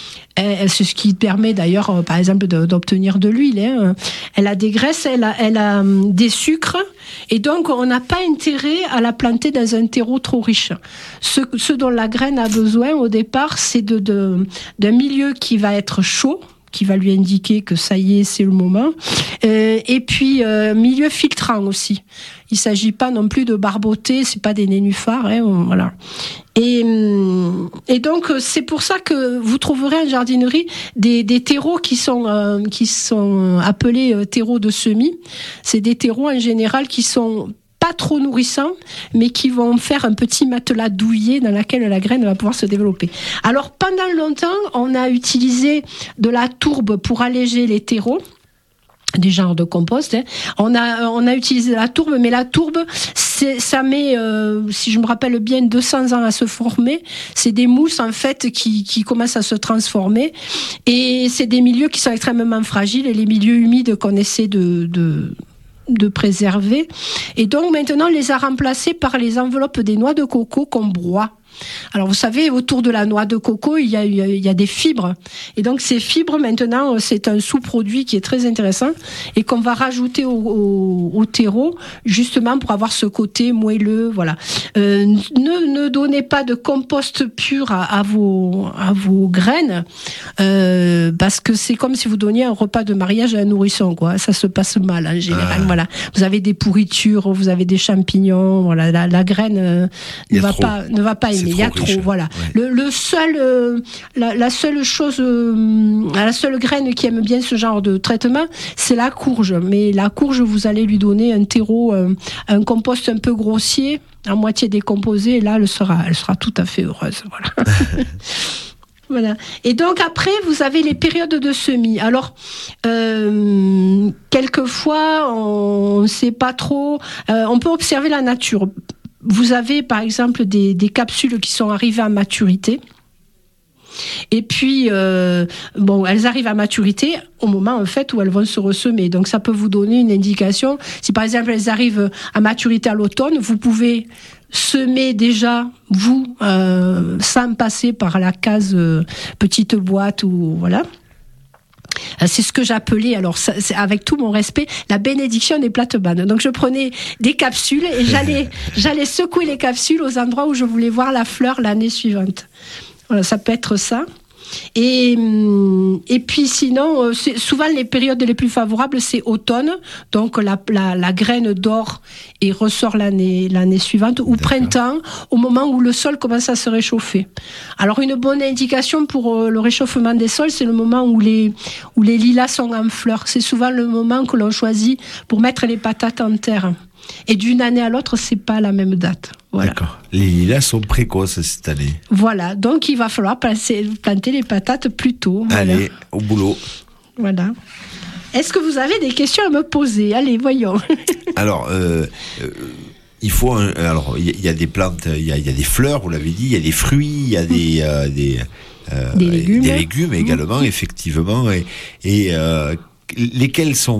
C'est ce qui permet d'ailleurs, par exemple, de, d'obtenir de l'huile. Hein. Elle a des graisses, elle a, elle a des sucres, et donc on n'a pas intérêt à la planter dans un terreau trop riche. Ce, ce dont la graine a besoin au départ, c'est de, de, d'un milieu qui va être chaud, qui va lui indiquer que ça y est, c'est le moment. Euh, et puis, euh, milieu filtrant aussi. Il s'agit pas non plus de barboter, c'est pas des nénuphars, hein, voilà. Et, et donc, c'est pour ça que vous trouverez en jardinerie des, des terreaux qui sont, euh, qui sont appelés euh, terreaux de semis. C'est des terreaux en général qui sont pas trop nourrissants, mais qui vont faire un petit matelas douillet dans lequel la graine va pouvoir se développer. Alors, pendant longtemps, on a utilisé de la tourbe pour alléger les terreaux, des genres de compost. Hein. On a on a utilisé la tourbe, mais la tourbe, c'est, ça met, euh, si je me rappelle bien, deux cents ans à se former. C'est des mousses en fait qui qui commencent à se transformer, et c'est des milieux qui sont extrêmement fragiles, et les milieux humides qu'on essaie de de de préserver. Et donc maintenant, on les a remplacés par les enveloppes des noix de coco qu'on broie. Alors vous savez, autour de la noix de coco, il y a, il y a des fibres. Et donc ces fibres, maintenant, c'est un sous-produit qui est très intéressant et qu'on va rajouter au, au, au terreau, justement pour avoir ce côté moelleux. Voilà. Euh, ne, ne donnez pas de compost pur à, à, vos, à vos graines, euh, parce que c'est comme si vous donniez un repas de mariage à un nourrisson, quoi. Ça se passe mal en général. Ah. Voilà. Vous avez des pourritures, vous avez des champignons. Voilà. La, la graine euh, ne va pas, ne va pas aimer. Il y a trop, riche. Voilà. Ouais. Le, le seul, euh, la, la seule chose, euh, la seule graine qui aime bien ce genre de traitement, c'est la courge. Mais la courge, vous allez lui donner un terreau, euh, un compost un peu grossier, à moitié décomposé, et là, elle sera, elle sera tout à fait heureuse. Voilà. Voilà. Et donc après, vous avez les périodes de semis. Alors, euh, quelquefois, on ne sait pas trop. Euh, on peut observer la nature. Vous avez par exemple des, des capsules qui sont arrivées à maturité. Et puis, euh, bon, elles arrivent à maturité au moment en fait où elles vont se ressemer. Donc, ça peut vous donner une indication. Si par exemple elles arrivent à maturité à l'automne, vous pouvez semer déjà vous euh, sans passer par la case euh, petite boîte ou voilà. C'est ce que j'appelais, alors ça, c'est, avec tout mon respect, la bénédiction des plates-bandes. Donc je prenais des capsules et j'allais, j'allais secouer les capsules aux endroits où je voulais voir la fleur l'année suivante. Voilà, ça peut être ça. Et, et puis sinon, c'est, souvent les périodes les plus favorables, c'est automne, donc la, la, la graine dort et ressort l'année, l'année suivante, ou D'accord. printemps, au moment où le sol commence à se réchauffer. Alors une bonne indication pour le réchauffement des sols, c'est le moment où les, où les lilas sont en fleurs. C'est souvent le moment que l'on choisit pour mettre les patates en terre. Et d'une année à l'autre, c'est pas la même date. Voilà. D'accord. Les lilas sont précoces cette année. Voilà. Donc, il va falloir planter, planter les patates plus tôt. Voilà. Allez, au boulot. Voilà. Est-ce que vous avez des questions à me poser ? Allez, voyons. Alors, euh, euh, il faut. Un, alors, il y, y a des plantes, il y, y a des fleurs, vous l'avez dit, il y a des fruits, il y a des. Euh, des, euh, des légumes. Des légumes également, mmh. effectivement. Et. et euh, lesquels sont,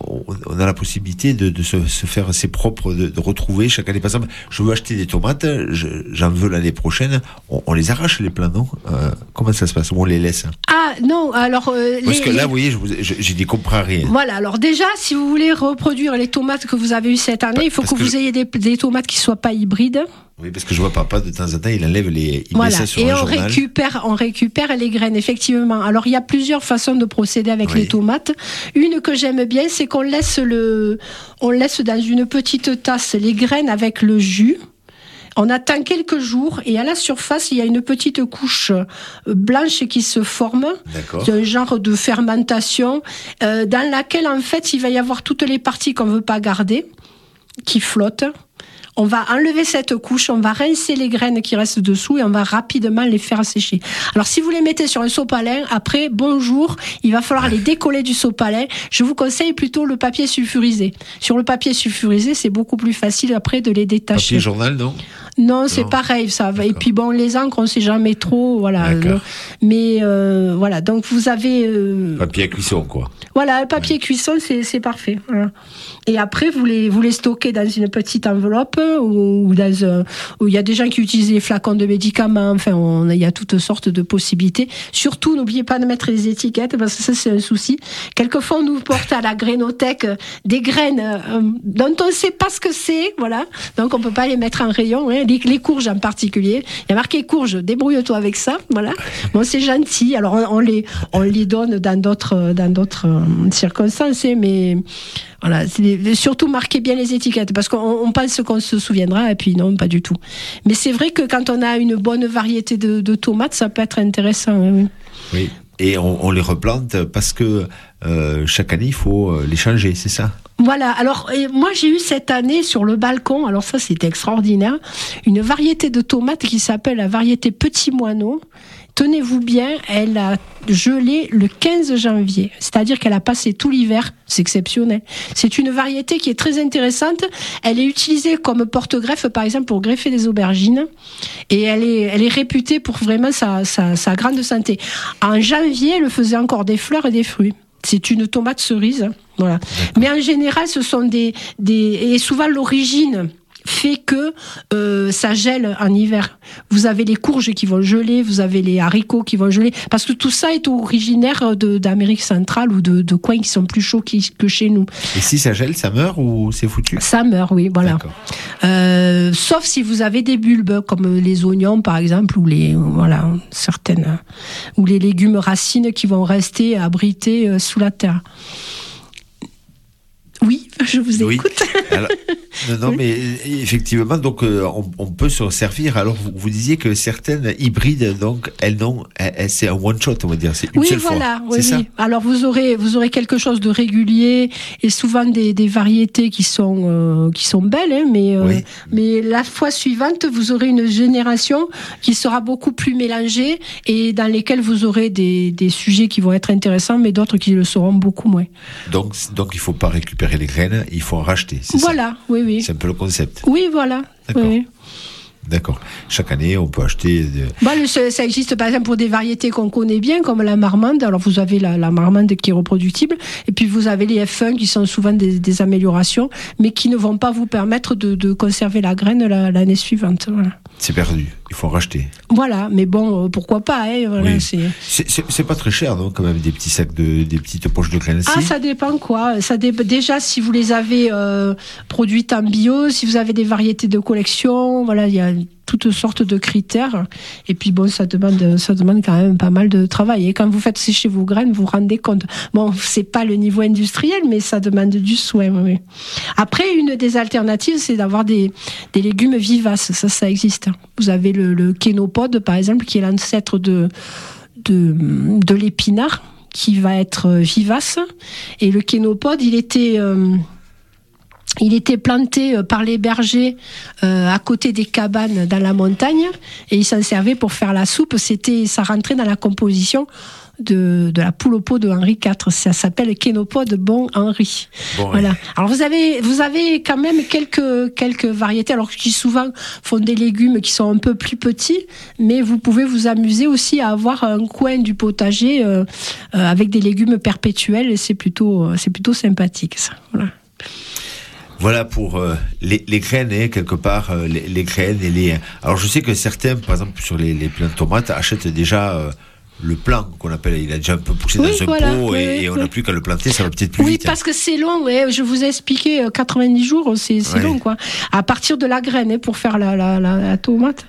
on a la possibilité de, de se, se faire ses propres, de, de retrouver chaque année. Par exemple, je veux acheter des tomates, je, j'en veux l'année prochaine. On, on les arrache les plants, non ? euh, Comment ça se passe ? Ou on les laisse ? Ah non, alors euh, parce les, que là, vous voyez, je, vous, je, j'ai dit comprends rien. Voilà. Alors déjà, si vous voulez reproduire les tomates que vous avez eues cette année, il faut que, que vous je... ayez des, des tomates qui soient pas hybrides. Oui, parce que je vois papa de temps en temps, il enlève les, il voilà. met ça sur et un on journal. récupère, on récupère les graines, effectivement. Alors il y a plusieurs façons de procéder avec oui. les tomates. Une que j'aime bien, c'est qu'on laisse le, on laisse dans une petite tasse les graines avec le jus. On attend quelques jours et à la surface, il y a une petite couche blanche qui se forme. D'accord. C'est un genre de fermentation euh, dans laquelle, en fait, il va y avoir toutes les parties qu'on ne veut pas garder, qui flottent. On va enlever cette couche, on va rincer les graines qui restent dessous et on va rapidement les faire sécher. Alors, si vous les mettez sur un sopalin, après, bonjour, il va falloir les décoller du sopalin. Je vous conseille plutôt le papier sulfurisé. Sur le papier sulfurisé, c'est beaucoup plus facile après de les détacher. Papier journal, non ? Non, c'est non. pareil, ça. D'accord. Et puis bon, les encres, on ne sait jamais trop, voilà. D'accord. Mais euh, voilà, donc vous avez euh... papier à cuisson, quoi. Voilà, le papier ouais. cuisson, c'est c'est parfait. Voilà. Et après, vous les vous les stockez dans une petite enveloppe ou, ou dans un, où il y a des gens qui utilisent les flacons de médicaments. Enfin, on, il y a toutes sortes de possibilités. Surtout, n'oubliez pas de mettre les étiquettes parce que ça, c'est un souci. Quelquefois, on nous porte à la grainothèque des graines euh, dont on ne sait pas ce que c'est, voilà. Donc, on peut pas les mettre en rayon. Hein. Les, les courges en particulier. Il y a marqué courge. Débrouille-toi avec ça, voilà. Bon, c'est gentil. Alors, on, on les on les donne dans d'autres dans d'autres circonstances, mais voilà, c'est surtout marquez bien les étiquettes parce qu'on on pense qu'on se souviendra et puis non, pas du tout. Mais c'est vrai que quand on a une bonne variété de, de tomates, ça peut être intéressant. Oui. Oui. Et on, on les replante parce que euh, chaque année il faut les changer, c'est ça ? Voilà, alors moi j'ai eu cette année sur le balcon, alors ça c'était extraordinaire, une variété de tomates qui s'appelle la variété Petit Moineau. Tenez-vous bien, elle a gelé le quinze janvier, c'est-à-dire qu'elle a passé tout l'hiver, c'est exceptionnel. C'est une variété qui est très intéressante, elle est utilisée comme porte-greffe par exemple pour greffer des aubergines et elle est, elle est réputée pour vraiment sa, sa, sa grande santé. En janvier, elle faisait encore des fleurs et des fruits. C'est une tomate cerise, voilà. Mais en général, ce sont des, des et souvent l'origine fait que euh, ça gèle en hiver. Vous avez les courges qui vont geler, vous avez les haricots qui vont geler, parce que tout ça est originaire de, d'Amérique centrale ou de, de coins qui sont plus chauds qui, que chez nous. Et si ça gèle, ça meurt ou c'est foutu ? Ça meurt, oui, voilà. Euh, sauf si vous avez des bulbes comme les oignons par exemple ou les voilà certaines ou les légumes racines qui vont rester abrités sous la terre. Oui, je vous oui. écoute. Alors, non, non, mais effectivement, donc euh, on, on peut se servir. Alors, vous, vous disiez que certaines hybrides, donc elles n'ont, elles, c'est un one shot, on va dire, c'est une oui, seule voilà, fois. Oui, c'est oui. ça. Alors vous aurez, vous aurez quelque chose de régulier et souvent des, des variétés qui sont, euh, qui sont belles, hein, mais, euh, oui. mais la fois suivante, vous aurez une génération qui sera beaucoup plus mélangée et dans lesquelles vous aurez des, des sujets qui vont être intéressants, mais d'autres qui le seront beaucoup moins. Donc, donc il faut pas récupérer les graines, il faut en racheter. C'est voilà, ça oui, oui. C'est un peu le concept. Oui, voilà. D'accord. Oui, oui. D'accord. Chaque année, on peut acheter. De... Bah, ça existe par exemple pour des variétés qu'on connaît bien, comme la marmande. Alors vous avez la, la marmande qui est reproductible, et puis vous avez les F un qui sont souvent des, des améliorations, mais qui ne vont pas vous permettre de, de conserver la graine la, l'année suivante. Voilà. C'est perdu. Il faut en racheter. Voilà, mais bon, pourquoi pas, hein, voilà, oui. c'est... C'est, c'est, c'est pas très cher, non, quand même, des petits sacs de, des petites poches de graines. Ah, ça dépend quoi. Ça dé... Déjà, si vous les avez euh, produites en bio, si vous avez des variétés de collection, voilà, il y a toutes sortes de critères. Et puis bon, ça demande, ça demande quand même pas mal de travail. Et quand vous faites sécher vos graines, vous vous rendez compte. Bon, c'est pas le niveau industriel, mais ça demande du soin. Oui. Après, une des alternatives, c'est d'avoir des, des légumes vivaces. Ça, ça existe. Vous avez le, le kénopode, par exemple, qui est l'ancêtre de, de, de l'épinard, qui va être vivace. Et le kénopode, il était... Euh, Il était planté par les bergers euh, à côté des cabanes dans la montagne et il s'en servait pour faire la soupe. C'était, ça rentrait dans la composition de, de la poule au pot de Henri quatre. Ça s'appelle Kénopode Bon Henri. Bon, voilà. Ouais. Alors vous avez, vous avez quand même quelques, quelques variétés, alors qui souvent font des légumes qui sont un peu plus petits, mais vous pouvez vous amuser aussi à avoir un coin du potager euh, euh, avec des légumes perpétuels et c'est plutôt, c'est plutôt sympathique ça. Voilà. Voilà pour euh, les, les graines, hein, quelque part, euh, les, les graines et les... Alors je sais que certains, par exemple, sur les, les plants de tomates, achètent déjà euh, le plant qu'on appelle, il a déjà un peu poussé oui, dans un voilà, pot oui, et, et on n'a oui. plus qu'à le planter, ça va peut-être plus oui, vite. Oui, parce hein. que c'est long, ouais, je vous ai expliqué, quatre-vingt-dix jours, c'est, c'est ouais. long, quoi. À partir de la graine, hein, pour faire la, la, la, la tomate.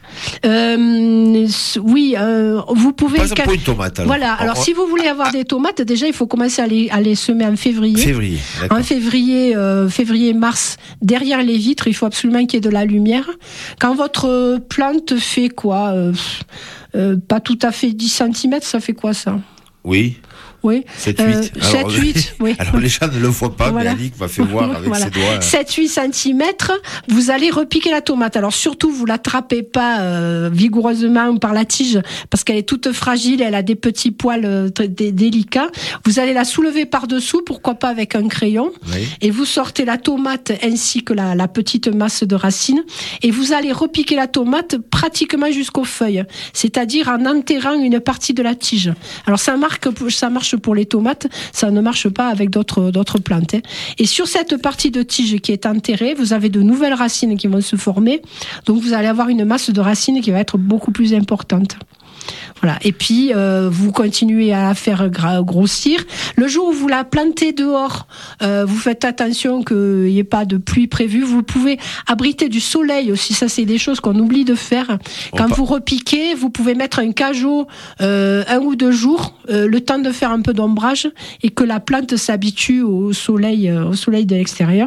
Euh, oui, euh, vous pouvez... Pas pour une tomate, alors. Voilà, alors oh, si vous voulez avoir des tomates, déjà, il faut commencer à les, à les semer en février. Février, d'accord. En février, euh, février-mars, derrière les vitres, il faut absolument qu'il y ait de la lumière. Quand votre plante fait quoi euh, Euh, pas tout à fait dix centimètres, ça fait quoi ça ? Oui. Oui. sept huit. Euh, sept huit, oui. Alors les gens ne le voient pas, voilà. mais Annick m'a fait voir avec voilà. ses doigts. sept huit centimètres, vous allez repiquer la tomate. Alors surtout, vous l'attrapez pas euh, vigoureusement par la tige, parce qu'elle est toute fragile, elle a des petits poils euh, très d- délicats. Vous allez la soulever par-dessous, pourquoi pas avec un crayon, oui. et vous sortez la tomate ainsi que la, la petite masse de racines, et vous allez repiquer la tomate pratiquement jusqu'aux feuilles, c'est-à-dire en enterrant une partie de la tige. Alors ça marque, ça marche pour les tomates, ça ne marche pas avec d'autres, d'autres plantes. Et sur cette partie de tige qui est enterrée, vous avez de nouvelles racines qui vont se former. Donc vous allez avoir une masse de racines qui va être beaucoup plus importante. Voilà. Et puis, euh, vous continuez à la faire gra- grossir. Le jour où vous la plantez dehors, euh, vous faites attention qu'il n'y ait pas de pluie prévue. Vous pouvez abriter du soleil aussi. Ça, c'est des choses qu'on oublie de faire. Quand Opa. vous repiquez, vous pouvez mettre un cajot euh, un ou deux jours, euh, le temps de faire un peu d'ombrage et que la plante s'habitue au soleil, euh, au soleil de l'extérieur.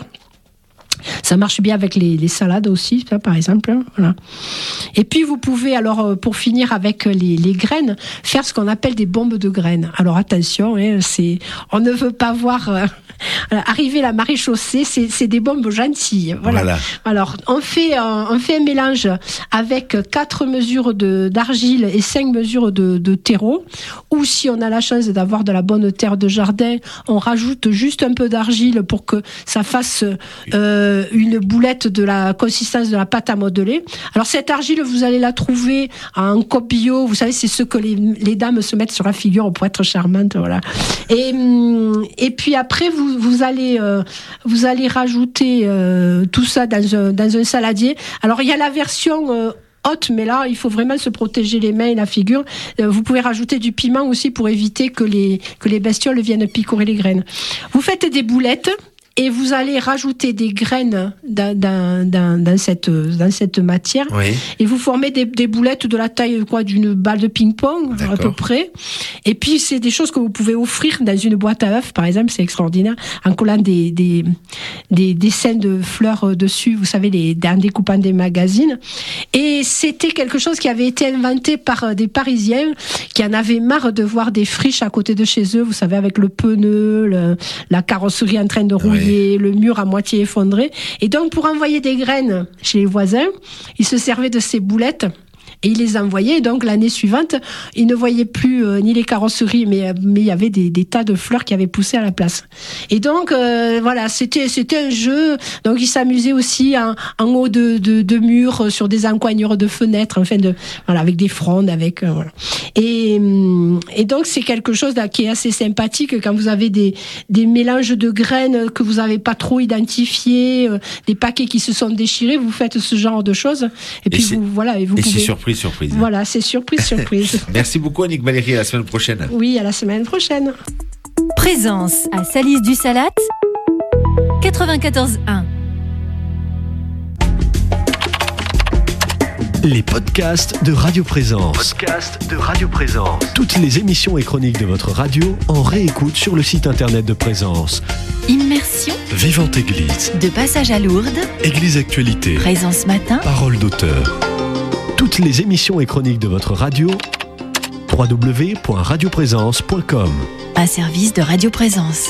Ça marche bien avec les, les salades aussi, ça, par exemple. Hein, voilà. Et puis, vous pouvez, alors, pour finir avec les, les graines, faire ce qu'on appelle des bombes de graines. Alors, attention, hein, c'est, on ne veut pas voir euh, arriver la maréchaussée, c'est, c'est des bombes gentilles. Voilà. voilà. Alors, on fait, un, on fait un mélange avec quatre mesures de, d'argile et cinq mesures de, de terreau. Ou si on a la chance d'avoir de la bonne terre de jardin, on rajoute juste un peu d'argile pour que ça fasse... Euh, une boulette de la consistance de la pâte à modeler. Alors cette argile, vous allez la trouver en cope bio. Vous savez, c'est ce que les, les dames se mettent sur la figure pour être charmantes, voilà. Et et puis après, vous vous allez euh, vous allez rajouter euh, tout ça dans un dans un saladier. Alors il y a la version euh, haute, mais là, il faut vraiment se protéger les mains et la figure. Euh, vous pouvez rajouter du piment aussi pour éviter que les que les bestioles viennent picorer les graines. Vous faites des boulettes. Et vous allez rajouter des graines dans, dans, dans, dans, cette, dans cette matière. Oui. Et vous formez des, des boulettes de la taille quoi, d'une balle de ping-pong, D'accord. à peu près. Et puis, c'est des choses que vous pouvez offrir dans une boîte à œufs, par exemple. C'est extraordinaire. En collant des, des, des dessins de fleurs dessus, vous savez, les, en découpant des magazines. Et c'était quelque chose qui avait été inventé par des Parisiens qui en avaient marre de voir des friches à côté de chez eux. Vous savez, avec le pneu, le, la carrosserie en train de rouler. Oui. Et le mur à moitié effondré. Et donc, pour envoyer des graines chez les voisins, ils se servaient de ces boulettes et ils les envoyaient. Et donc, l'année suivante, ils ne voyaient plus euh, ni les carrosseries, mais mais il y avait des, des tas de fleurs qui avaient poussé à la place. Et donc, euh, voilà, c'était c'était un jeu. Donc, ils s'amusaient aussi en, en haut de, de, de murs, sur des encoignures de fenêtres, enfin, de, voilà, avec des frondes, avec... Euh, voilà. Et, et donc, c'est quelque chose là, qui est assez sympathique quand vous avez des, des mélanges de graines que vous n'avez pas trop identifiés, euh, des paquets qui se sont déchirés, vous faites ce genre de choses. Et, et puis, vous, voilà, et vous et pouvez... c'est surprise, surprise. Voilà, c'est surprise, surprise. Merci beaucoup, Annick Valéry, à la semaine prochaine. Oui, à la semaine prochaine. Présence à Salis du Salat, quatre-vingt-quatorze un. Les podcasts de Radio Présence. Podcasts de Radio Présence. Toutes les émissions et chroniques de votre radio en réécoute sur le site internet de Présence. Immersion. Vivante Église. De passage à Lourdes. Église Actualité. Présence matin. Parole d'auteur. Toutes les émissions et chroniques de votre radio. w w w point radio présence point com. Un service de Radio Présence.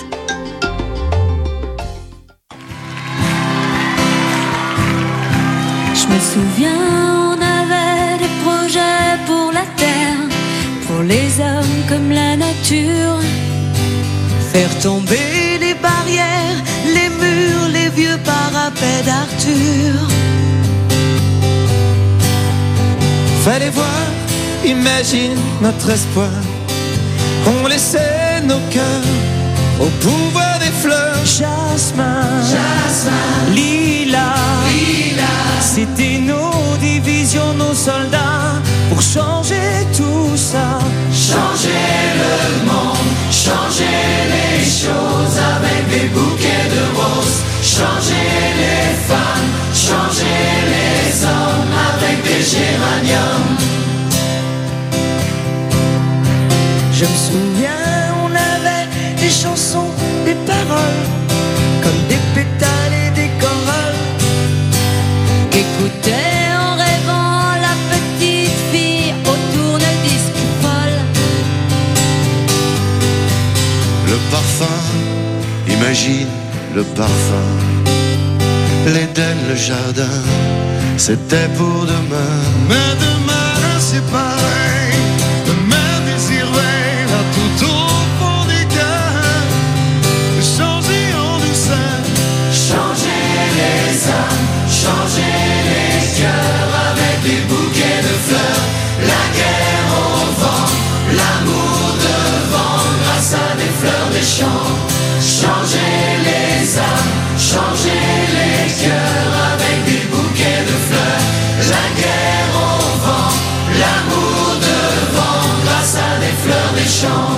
Je me souviens, on avait des projets pour la terre, pour les hommes comme la nature. Faire tomber les barrières, les murs, les vieux parapets d'Arthur. Fallait voir, imagine notre espoir. On laissait nos cœurs au pouvoir des fleurs. Jasmin, Jasmin, Lila, Lila. C'était nos divisions, nos soldats, pour changer tout ça. Changer le monde, changer les choses avec des bouquets de roses. Changer les femmes, changer les hommes avec des géraniums. Je me souviens, on avait des chansons, des paroles, comme des pétales et des chorales. Qu'écoutait en rêvant la petite fille au tourne-disque folle. Le parfum, imagine le parfum. L'Éden, le jardin, c'était pour demain. Mais demain c'est pareil, le même désir veille là tout au fond des cœurs. Changer en douceur, changer les âmes, changer les cœurs avec des bouquets de fleurs. La guerre au vent, l'amour devant, grâce à des fleurs des champs. Changer les âmes, changer les cœurs avec des bouquets de fleurs. La guerre au vent, l'amour devant, grâce à des fleurs des champs.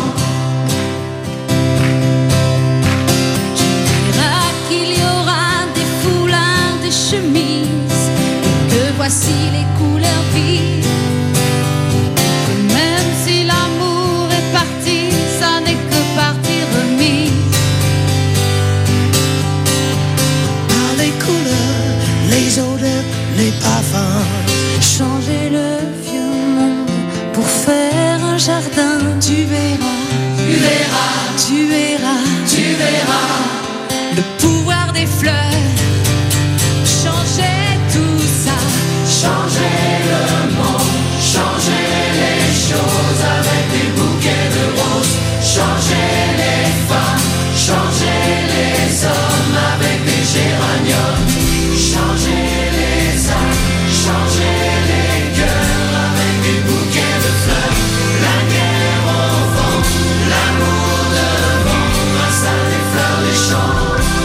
Tu verras qu'il y aura des foulards, des chemises, et que voici les couleurs vives. Que même si l'amour est parti, ça n'est que partie remise. Par les couleurs, les odeurs, les parfums. Changer le vieux monde pour faire un jardin. Tu verras, Tu verras, tu verras, Tu verras, le pouvoir des fleurs. Changer tout ça. changer le monde, changer les choses avec des bouquets de roses. Changer les femmes, changer les hommes avec des géraniums. Changer les âmes, changer les cœurs avec des bouquets de fleurs. La guerre au vent, l'amour devant, grâce à des fleurs des champs.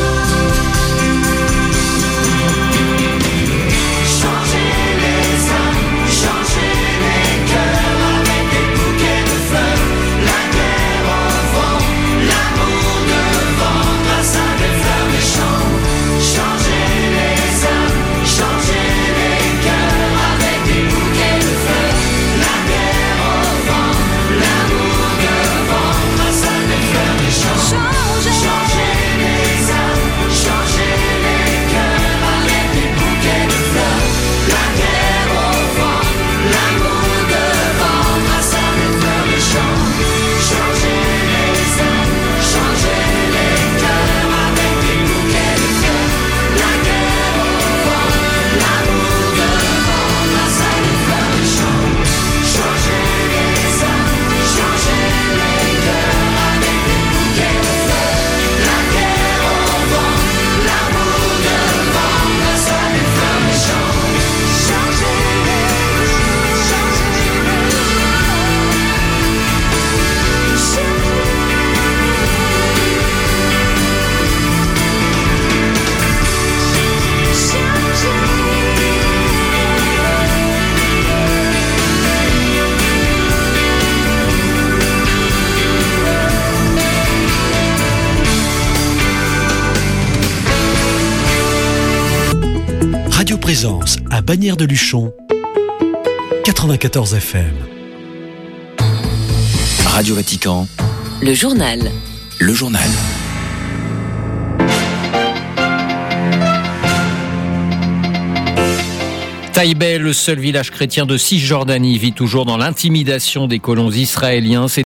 Changer les âmes, changer les cœurs avec des bouquets de fleurs. La guerre au vent, l'amour devant, grâce à des fleurs des champs. Changer les âmes, changer les cœurs avec des bouquets de fleurs. La guerre au vent, l'amour devant, grâce à des fleurs des champs. Changer les âmes, changer les cœurs avec des bouquets de fleurs. La guerre au vent, l'amour devant, grâce à des fleurs des champs. Changer les âmes, changer les cœurs avec des bouquets de fleurs. La guerre au vent, l'amour devant, grâce à des fleurs des champs. Changer les âmes, changer les cœurs avec des bouquets de fleurs. La guerre au vent, l'amour devant, grâce à des fleurs des champs. Changer les Radio Présence à Bagnères de Luchon quatre-vingt-quatorze F M. Radio Vatican. Le journal. Le journal. Taïbeh, le seul village chrétien de Cisjordanie, vit toujours dans l'intimidation des colons israéliens.